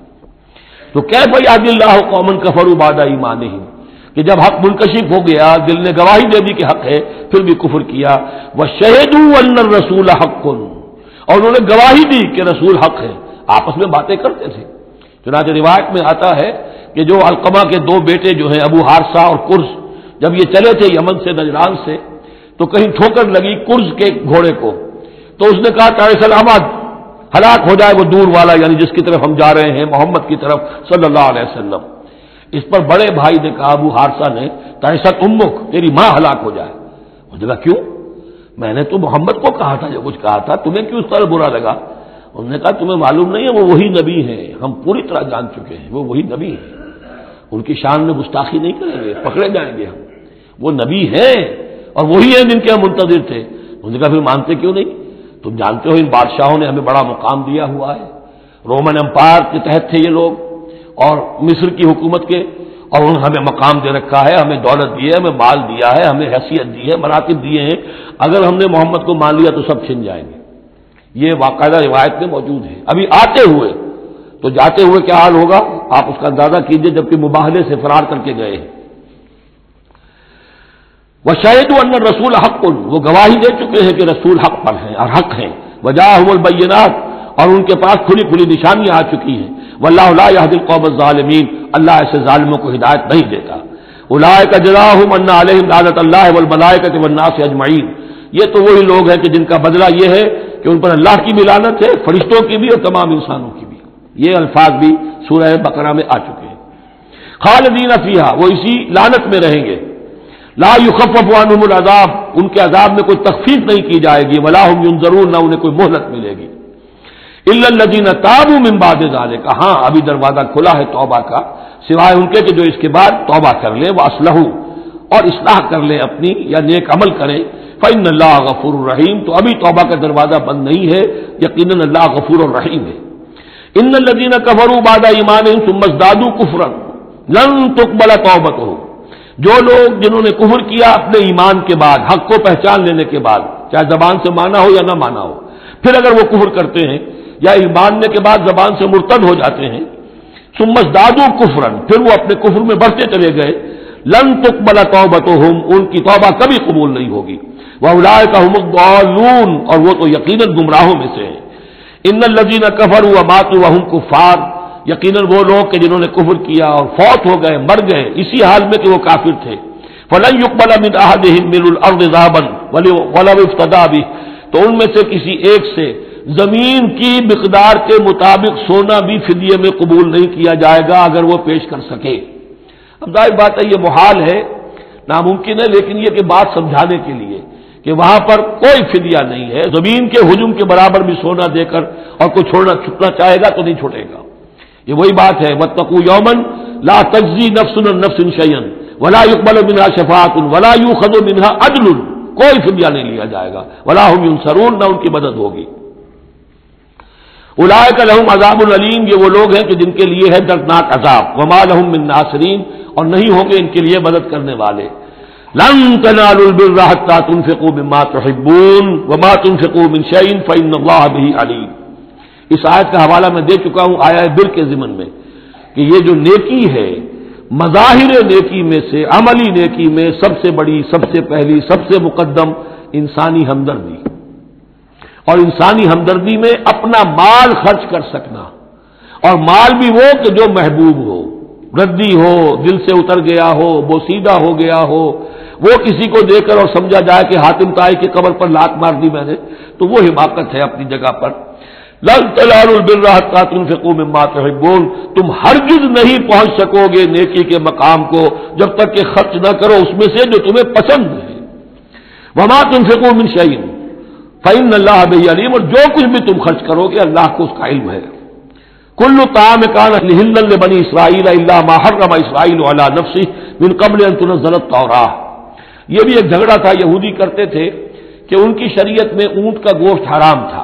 تو کیف یہدی اللہ قوما کفروا بعد ایمانہم، کہ جب حق منکشف ہو گیا، دل نے گواہی دے دی کہ حق ہے، پھر بھی کفر کیا. وشہدوا ان الرسول حق، اور انہوں نے گواہی دی کہ رسول حق ہے. آپس میں باتیں کرتے تھے. چنانچہ روایت میں آتا ہے کہ جو علقمہ کے دو بیٹے جو ہیں ابو حارثہ اور کرز، جب یہ چلے تھے یمن سے نجران سے، تو کہیں ٹھوکر لگی کرز کے گھوڑے کو، تو اس نے کہا کہ سلامت، ہلاک ہو جائے وہ دور والا، یعنی جس کی طرف ہم جا رہے ہیں، محمد کی طرف صلی اللہ علیہ وسلم. اس پر بڑے بھائی نے کہا ابو حارثہ نے، تعیست امک، تیری ماں ہلاک ہو جائے. اس نے کہا کیوں؟ میں نے تو محمد کو کہا تھا، جو کچھ کہا تھا، تمہیں کیوں اس طرح برا لگا؟ انہوں نے کہا تمہیں معلوم نہیں ہے وہ وہی نبی ہیں، ہم پوری طرح جان چکے ہیں وہ وہی نبی ہیں، ان کی شان میں گستاخی نہیں کریں گے، پکڑے جائیں گے ہم. وہ نبی ہیں اور وہی ہیں جن کے ہم منتظر تھے. انہوں نے کہا پھر مانتے کیوں نہیں؟ تم جانتے ہو ان بادشاہوں نے ہمیں بڑا مقام دیا ہوا ہے، رومن امپائر کے تحت تھے یہ لوگ اور مصر کی حکومت کے، اور انہوں نے ہمیں مقام دے رکھا ہے، ہمیں دولت دی ہے، ہمیں مال دیا ہے، ہمیں حیثیت دی ہے، مراتب دیے ہیں. اگر ہم نے محمد کو مان لیا تو سب چھن جائیں گے. یہ باقاعدہ روایت میں موجود ہے. ابھی آتے ہوئے تو جاتے ہوئے کیا حال ہوگا آپ اس کا اندازہ کیجئے، جبکہ مباہلے سے فرار کر کے گئے. وَشَهِدُوا أَنَّ الرَّسُولَ حَقٌّ، وہ گواہی دے چکے ہیں کہ رسول حق پر ہیں اور حق ہیں. وَجَاءَهُمُ الْبَيِّنَاتُ، اور ان کے پاس کھلی کھلی نشانیاں آ چکی ہیں. وَاللَّهُ لَا يَهْدِي الْقَوْمَ الظَّالِمِينَ، اللہ ایسے ظالموں کو ہدایت نہیں دیتا. أُولَٰئِكَ جَزَاؤُهُمْ أَنَّ عَلَيْهِمْ لَعْنَةَ اللَّهِ وَالْمَلَائِكَةِ وَالنَّاسِ أَجْمَعِينَ، یہ تو وہی لوگ ہیں کہ جن کا بدلہ یہ ہے کہ ان پر اللہ کی بھی لعنت ہے، فرشتوں کی بھی اور تمام انسانوں کی بھی. یہ الفاظ بھی سورہ بقرہ میں آ چکے ہیں. خالدین فیہا، وہ اسی لعنت میں رہیں گے. لا یخفف عنہم العذاب، ان کے عذاب میں کوئی تخفیف نہیں کی جائے گی. ولا ہم ینظرون، نہ انہیں کوئی مہلت ملے گی. الا الذین تابوا من بعد ذلک، ہاں ابھی دروازہ کھلا ہے توبہ کا، سوائے ان کے کہ جو اس کے بعد توبہ کر لے، واصلحوا، اور اصلاح کر لے اپنی یا نیک عمل کرے، فإن اللہ غفور الرحیم، تو ابھی توبہ کا دروازہ بند نہیں ہے، یقیناً اللہ غفور الرحیم ہے۔ ان الذین کفروا بعد ایمانہم ثم ازدادوا کفرا لن تقبل توبتہم، جو لوگ جنہوں نے کفر کیا اپنے ایمان کے بعد، حق کو پہچان لینے کے بعد، چاہے زبان سے مانا ہو یا نہ مانا ہو، پھر اگر وہ کفر کرتے ہیں یا ایماننے کے بعد زبان سے مرتد ہو جاتے ہیں، ثم ازدادوا کفرا، پھر وہ اپنے کفر میں بڑھتے چلے گئے، لن تقبل توبتہم، ان کی توبہ کبھی قبول نہیں ہوگی، واولئک هم الضالون، اور وہ تو یقیناً گمراہوں میں سے ہیں۔ ان الذین کفروا وماتوا وهم کفار، یقیناً وہ لوگ کہ جنہوں نے کفر کیا اور فوت ہو گئے، مر گئے اسی حال میں کہ وہ کافر تھے، فلن يقبل من احدهم ملء الارض ذهبا ولو افتدى به، تو ان میں سے کسی ایک سے زمین کی مقدار کے مطابق سونا بھی فدیے میں قبول نہیں کیا جائے گا اگر وہ پیش کر سکے۔ اب ظاہر بات ہے یہ محال ہے، ناممکن ہے، لیکن یہ کہ بات سمجھانے کے لیے کہ وہاں پر کوئی فدیہ نہیں ہے، زمین کے حجم کے برابر بھی سونا دے کر اور کوئی چھوڑنا چھٹنا چاہے گا تو نہیں چھوڑے گا۔ یہ وہی بات ہے، واتقوا یوما لا تجزی نفس عن نفس شیئا ولا يقبل منها شفاعۃ ولا يؤخذ منها عدل، کوئی فدیہ نہیں لیا جائے گا، ولا هم ينصرون، نہ ان کی مدد ہوگی۔ اولئک لهم عذاب علیم، یہ وہ لوگ ہیں کہ جن کے لیے ہے دردناک عذاب، وما لهم من ناصرین، اور نہیں ہوں گے ان کے لیے مدد کرنے والے۔ لن تنالوا البر حتى تنفقوا مما تحبون وما تنفقوا من شيء فإن الله به عليم۔ اس آیت کا حوالہ میں دے چکا ہوں آیا بر کے ضمن میں کہ یہ جو نیکی ہے، مظاہر نیکی میں سے، عملی نیکی میں سب سے بڑی، سب سے پہلی، سب سے مقدم انسانی ہمدردی، اور انسانی ہمدردی میں اپنا مال خرچ کر سکنا، اور مال بھی وہ کہ جو محبوب ہو، ردی ہو، دل سے اتر گیا ہو، بوسیدہ ہو گیا ہو، وہ کسی کو دے کر اور سمجھا جائے کہ حاتم طائی کی قبر پر لات مار دی میں نے، تو وہ حماقت ہے اپنی جگہ پر۔ لن تنالوا البر حتى تنفقوا مما تحبون، تم ہرگز نہیں پہنچ سکو گے نیکی کے مقام کو جب تک کہ خرچ نہ کرو اس میں سے جو تمہیں پسند ہے۔ وما تنفقوا من شيء فإن الله به عليم، اور جو کچھ بھی تم خرچ کرو گے اللہ کو اس کا علم ہے۔ کل طعام کان حلا لبنی اسرائیل الا ما حرم اسرائیل علی نفسه من قبل ان تنزل التوراۃ، یہ بھی ایک جھگڑا تھا، یہودی کرتے تھے کہ ان کی شریعت میں اونٹ کا گوشت حرام تھا،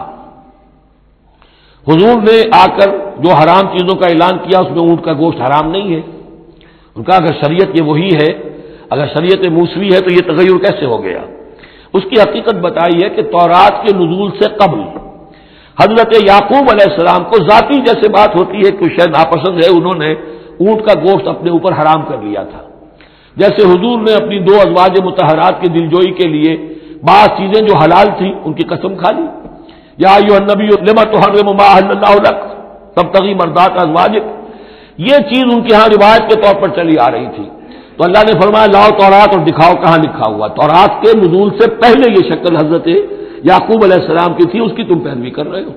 حضور نے آ کر جو حرام چیزوں کا اعلان کیا اس میں اونٹ کا گوشت حرام نہیں ہے۔ ان کا اگر شریعت یہ وہی ہے، اگر شریعت موسوی ہے تو یہ تغیر کیسے ہو گیا؟ اس کی حقیقت بتائی ہے کہ تورات کے نزول سے قبل حضرت یعقوب علیہ السلام کو ذاتی جیسے بات ہوتی ہے کہ شاید ناپسند ہے، انہوں نے اونٹ کا گوشت اپنے اوپر حرام کر لیا تھا، جیسے حضور نے اپنی دو ازواج مطہرات کی دلجوئی کے لیے بعض چیزیں جو حلال تھیں ان کی قسم کھا لی، یا ایھا النبی لما تحرم ما احل اللہ لک تبتغی مرضات ازواجک، یہ چیز ان کے ہاں روایت کے طور پر چلی آ رہی تھی، تو اللہ نے فرمایا لاؤ تورات اور دکھاؤ کہاں لکھا ہوا۔ تورات کے نزول سے پہلے یہ شکل حضرت یعقوب علیہ السلام کی تھی، اس کی تم پیروی کر رہے ہو۔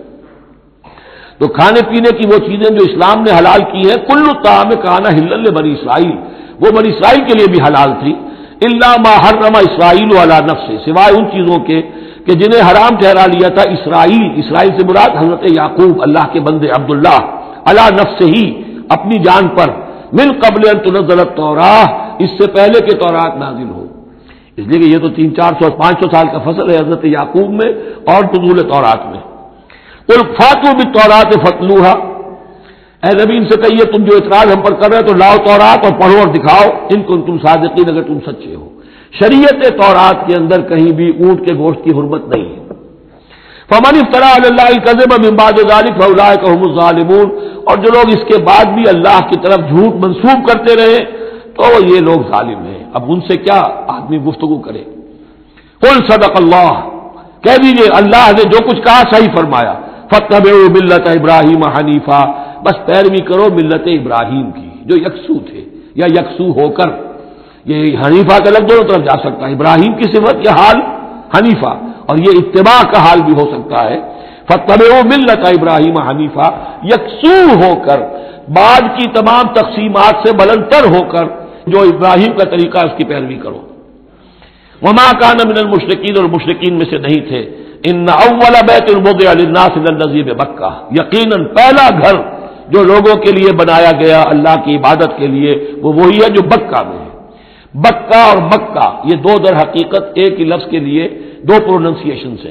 تو کھانے پینے کی وہ چیزیں جو اسلام نے حلال کی ہیں، کل طعام کان حلا لبنی اسرائیل، وہ بنی اسرائیل کے لیے بھی حلال تھی، الا ما حرم اسرائیل علی نفسہ، سوائے ان چیزوں کے کہ جنہیں حرام ٹھہرا لیا تھا اسرائیل، اسرائیل سے مراد حضرت یعقوب اللہ کے بندے عبداللہ، علی نفسہ ہی، اپنی جان پر، من قبل ان تنزل التوراۃ، اس سے پہلے کہ تورات نازل ہو، اس لیے کہ یہ تو تین چار سو پانچ سو سال کا فصل ہے حضرت یعقوب میں اور نزول تورات میں۔ قل فاتوا بالتوراۃ فاتلوها، اے نبی ان سے کہیے تم جو اعتراض ہم پر کر رہے تو لاؤ تورات اور پڑھو اور دکھاؤ، ان کو تم صادقین، اگر تم سچے ہو۔ شریعت تورات کے اندر کہیں بھی اونٹ کے گوشت کی حرمت نہیں ہے۔ فمن افترى على الله الكذب من بعد ذلك فاولئك هم الظالمون، اور جو لوگ اس کے بعد بھی اللہ کی طرف جھوٹ منسوب کرتے رہے تو یہ لوگ ظالم ہیں۔ اب ان سے کیا آدمی گفتگو کرے؟ قل صدق اللہ، کہہ دیجئے اللہ نے جو کچھ کہا صحیح فرمایا، فاتبعوا ملت ابراہیم حنیفا، بس پیروی کرو ملت ابراہیم کی جو یکسو تھے یا یکسو ہو کر، یہ حنیفہ کا لفظ دونوں طرف جا سکتا ہے، ابراہیم کی صفت یہ حال حنیفہ، اور یہ اتباع کا حال بھی ہو سکتا ہے۔ فاتبعوا ملت ابراہیم حنیفہ، یکسو ہو کر، بعد کی تمام تقسیمات سے بلندتر ہو کر جو ابراہیم کا طریقہ ہے اس کی پیروی کرو۔ وما کان من المشرکین، اور مشرکین میں سے نہیں تھے، ان اول بیت وضع للناس للذی ببکہ، یقیناً پہلا گھر جو لوگوں کے لیے بنایا گیا اللہ کی عبادت کے لیے وہ وہی ہے جو بکہ میں ہے۔ بکہ اور مکہ یہ دو در حقیقت ایک ہی لفظ کے لیے دو پروننسیشن سے،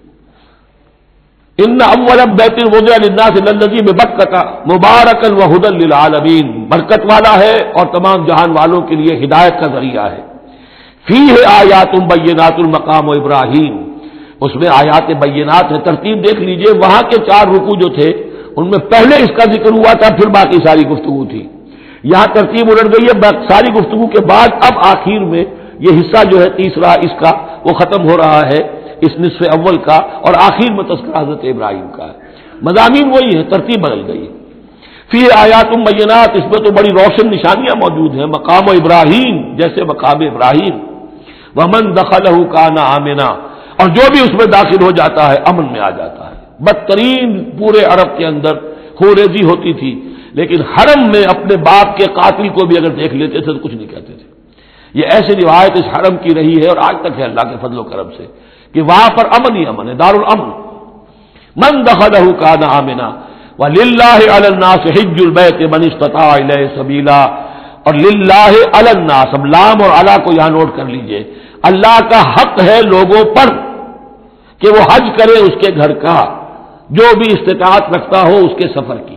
ان اول بیت وضع للناس للذی ببکہ مبارکا وہدی للعالمین، برکت والا ہے اور تمام جہان والوں کے لیے ہدایت کا ذریعہ ہے۔ فیہ آیات بینات المقام و ابراہیم، اس میں آیات بینات ہے۔ ترتیب دیکھ لیجئے، وہاں کے چار رکوع جو تھے ان میں پہلے اس کا ذکر ہوا تھا، پھر باقی ساری گفتگو تھی۔ یہاں ترتیب الٹ گئی ہے، ساری گفتگو کے بعد اب آخر میں یہ حصہ جو ہے تیسرا اس کا وہ ختم ہو رہا ہے اس نصف اول کا، اور آخر میں تذکرہ حضرت ابراہیم کا ہے۔ مضامین وہی ہے، ترتیب بدل گئی۔ فی آیات بینات، اس میں تو بڑی روشن نشانیاں موجود ہیں، مقام ابراہیم جیسے مقام ابراہیم، ومن دخلہ کان آمنا، اور جو بھی اس میں داخل ہو جاتا ہے امن میں آ جاتا ہے۔ بدترین پورے عرب کے اندر خوریزی ہوتی تھی، لیکن حرم میں اپنے باپ کے قاتل کو بھی اگر دیکھ لیتے تھے تو کچھ نہیں کہتے تھے۔ یہ ایسی روایت اس حرم کی رہی ہے اور آج تک ہے اللہ کے فضل و کرم سے کہ وہاں پر امن ہی امن ہے، دار الامن۔ من دخلہ کان آمنا وللہ علی الناس حج البیت من استطاع الیہ سبیلا، اور للہ علی الناس، اب لام اور علی کو یہاں نوٹ کر لیجئے، اللہ کا حق ہے لوگوں پر کہ وہ حج کرے اس کے گھر کا، جو بھی استطاعت رکھتا ہو اس کے سفر کی۔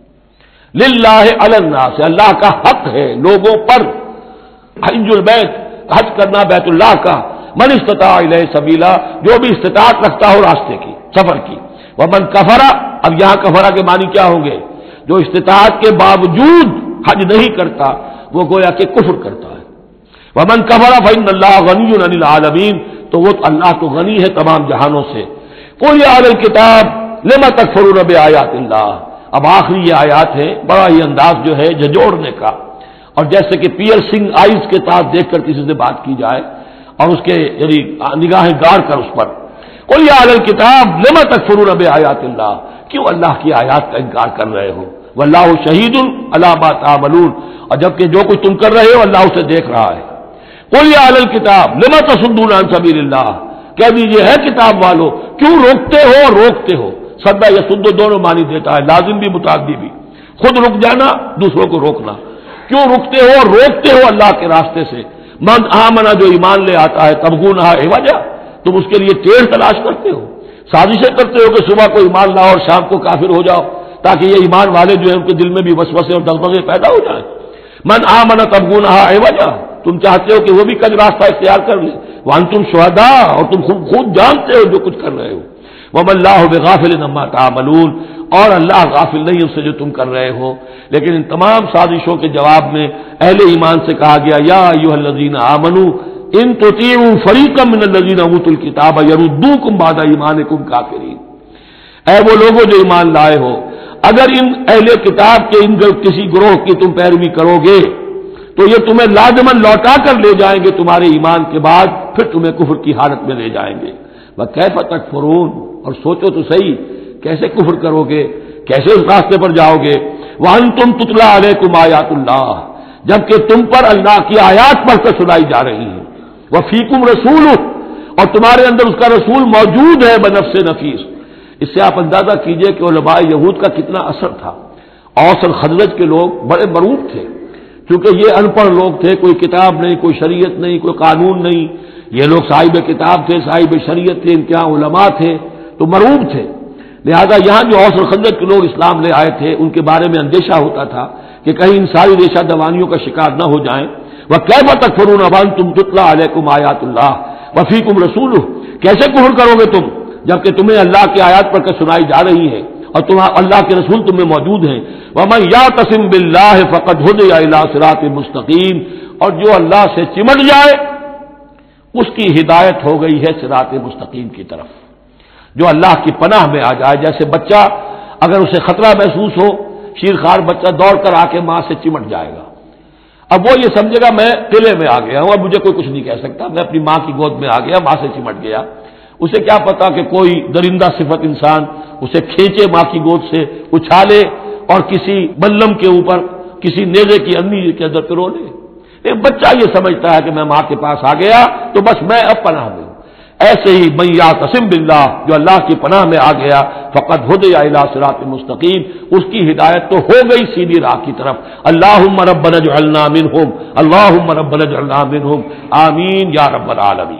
للہ علی الناس، اللہ کا حق ہے لوگوں پر، حج البیت، حج کرنا بیت اللہ کا، من استطاع الیہ سبیلا، جو بھی استطاعت رکھتا ہو راستے کی، سفر کی۔ ومن کفرا، اب یہاں کفرا کے معنی کیا ہوں گے؟ جو استطاعت کے باوجود حج نہیں کرتا وہ گویا کہ کفر کرتا ہے۔ ومن کفر فإن اللہ غنی عن العالمین، تو وہ اللہ تو غنی ہے تمام جہانوں سے۔ قل یا اہل الکتاب لم تکفرون بآیات اللہ، اب آخری یہ آیات ہے، بڑا ہی انداز جو ہے جھجوڑنے کا، اور جیسے کہ پیئرسنگ آئیز کے ساتھ دیکھ کر کسی سے بات کی جائے اور اس کے یعنی نگاہیں گاڑ کر اس پر، قل یا اہل الکتاب لم تکفرون بآیات اللہ، کیوں اللہ کی آیات کا انکار کر رہے ہو؟ واللہ شہید علی ما تعملون، اور جبکہ جو کچھ تم کر رہے ہو اللہ اسے دیکھ رہا ہے۔ قل یا اہل الکتاب لم تصدون عن سبیل اللہ، کہہ دیجیے ہے کتاب والو کیوں روکتے ہو روکتے ہو؟ سدا یا سد دونوں معنی دیتا ہے، لازم بھی متعدی بھی، خود رک جانا دوسروں کو روکنا۔ کیوں رکتے ہو روکتے ہو اللہ کے راستے سے؟ من آمنا، جو ایمان لے آتا ہے، تبغونہا عوجا، تم اس کے لیے ٹیڑھ تلاش کرتے ہو، سازشیں کرتے ہو کہ صبح کو ایمان لاؤ اور شام کو کافر ہو جاؤ تاکہ یہ ایمان والے جو ہیں ان کے دل میں بھی وسوسے اور دغدغے پیدا ہو جائیں۔ من آمنا تبغونہا عوجا، تم چاہتے ہو کہ وہ بھی کج راستہ اختیار کر لے، وانتم شہداء، اور تم خود خود جانتے ہو جو کچھ کر رہے ہو۔ وما اللہ بغافل عما تعملون، اور اللہ غافل نہیں اس سے جو تم کر رہے ہو۔ لیکن ان تمام سازشوں کے جواب میں اہل ایمان سے کہا گیا یا ایھا الذین آمنوا ان تطیعوا فریقا من الذین اوتوا الکتاب یردوکم بعد ایمانکم کافرین، اے وہ لوگوں جو ایمان لائے ہو، اگر ان اہل کتاب کے ان کسی گروہ کی تم پیروی کرو گے تو یہ تمہیں لازماً لوٹا کر لے جائیں گے تمہارے ایمان کے بعد، پھر تمہیں کفر کی حالت میں لے جائیں گے۔ وَکَیْفَ تَکْفُرُونَ، اور سوچو تو صحیح کیسے کفر کرو گے، کیسے اس راستے پر جاؤ گے۔ وَأَنْتُمْ تُتْلَىٰ عَلَيْكُمْ آیَاتُ اللَّهِ، جبکہ تم پر اللہ کی آیات پڑھ کر سنائی جا رہی ہیں۔ وَفِيكُمْ رَسُولُهُ، اور تمہارے اندر اس کا رسول موجود ہے بنفس نفیس۔ اس سے آپ اندازہ کیجئے کہ علماء یہود کا کتنا اثر تھا۔ اوس اور خزرج کے لوگ بڑے مرعوب تھے، کیونکہ یہ ان پڑھ لوگ تھے، کوئی کتاب نہیں، کوئی شریعت نہیں، کوئی قانون نہیں۔ یہ لوگ صاحب کتاب تھے، صاحب شریعت تھے، ان کے یہاں علماء تھے، تو مرعوب تھے۔ لہذا یہاں جو اوس اور خزرج کے لوگ اسلام لے آئے تھے ان کے بارے میں اندیشہ ہوتا تھا کہ کہیں ان ساری ریشہ دوانیوں کا شکار نہ ہو جائیں۔ وَکَیْفَ تَکْفُرُونَ وَأَنْتُمْ تُتْلَىٰ عَلَيْكُمْ آیَاتُ اللَّهِ وَفِيكُمْ رَسُولُهُ، کیسے کفر کرو گے تم جبکہ تمہیں اللہ کی آیات پڑھ کر سنائی جا رہی ہے اور تم اللہ کے رسول تم میں موجود ہیں۔ وَمَن يَعْتَصِم بِاللَّهِ فَقَدْ هُدِيَ إِلَىٰ صِرَاطٍ مُّسْتَقِيمٍ، اور جو اللہ سے چمٹ جائے اس کی ہدایت ہو گئی ہے صراط مستقیم کی طرف۔ جو اللہ کی پناہ میں آ جائے، جیسے بچہ اگر اسے خطرہ محسوس ہو، شیرخوار بچہ دوڑ کر آ کے ماں سے چمٹ جائے گا، اب وہ یہ سمجھے گا میں قلعے میں آ گیا ہوں، اب مجھے کوئی کچھ نہیں کہہ سکتا، میں اپنی ماں کی گود میں آ گیا، ماں سے چمٹ گیا۔ اسے کیا پتا کہ کوئی درندہ صفت انسان اسے کھینچے ماں کی گود سے، اچھالے اور کسی بلم کے اوپر کسی نیزے کی انی کے اندر پرو لے۔ ایک بچہ یہ سمجھتا ہے کہ میں ماں کے پاس آ گیا تو بس میں اب پناہ میں ہوں، ایسے ہی من یعتصم باللہ، جو اللہ کی پناہ میں آ گیا، فقد ہدی الی صراط مستقیم، اس کی ہدایت تو ہو گئی سیدھی راہ کی طرف۔ اللہم ربنا اجعلنا منہم، اللہم ربنا اجعلنا منہم، آمین یا رب العالمین۔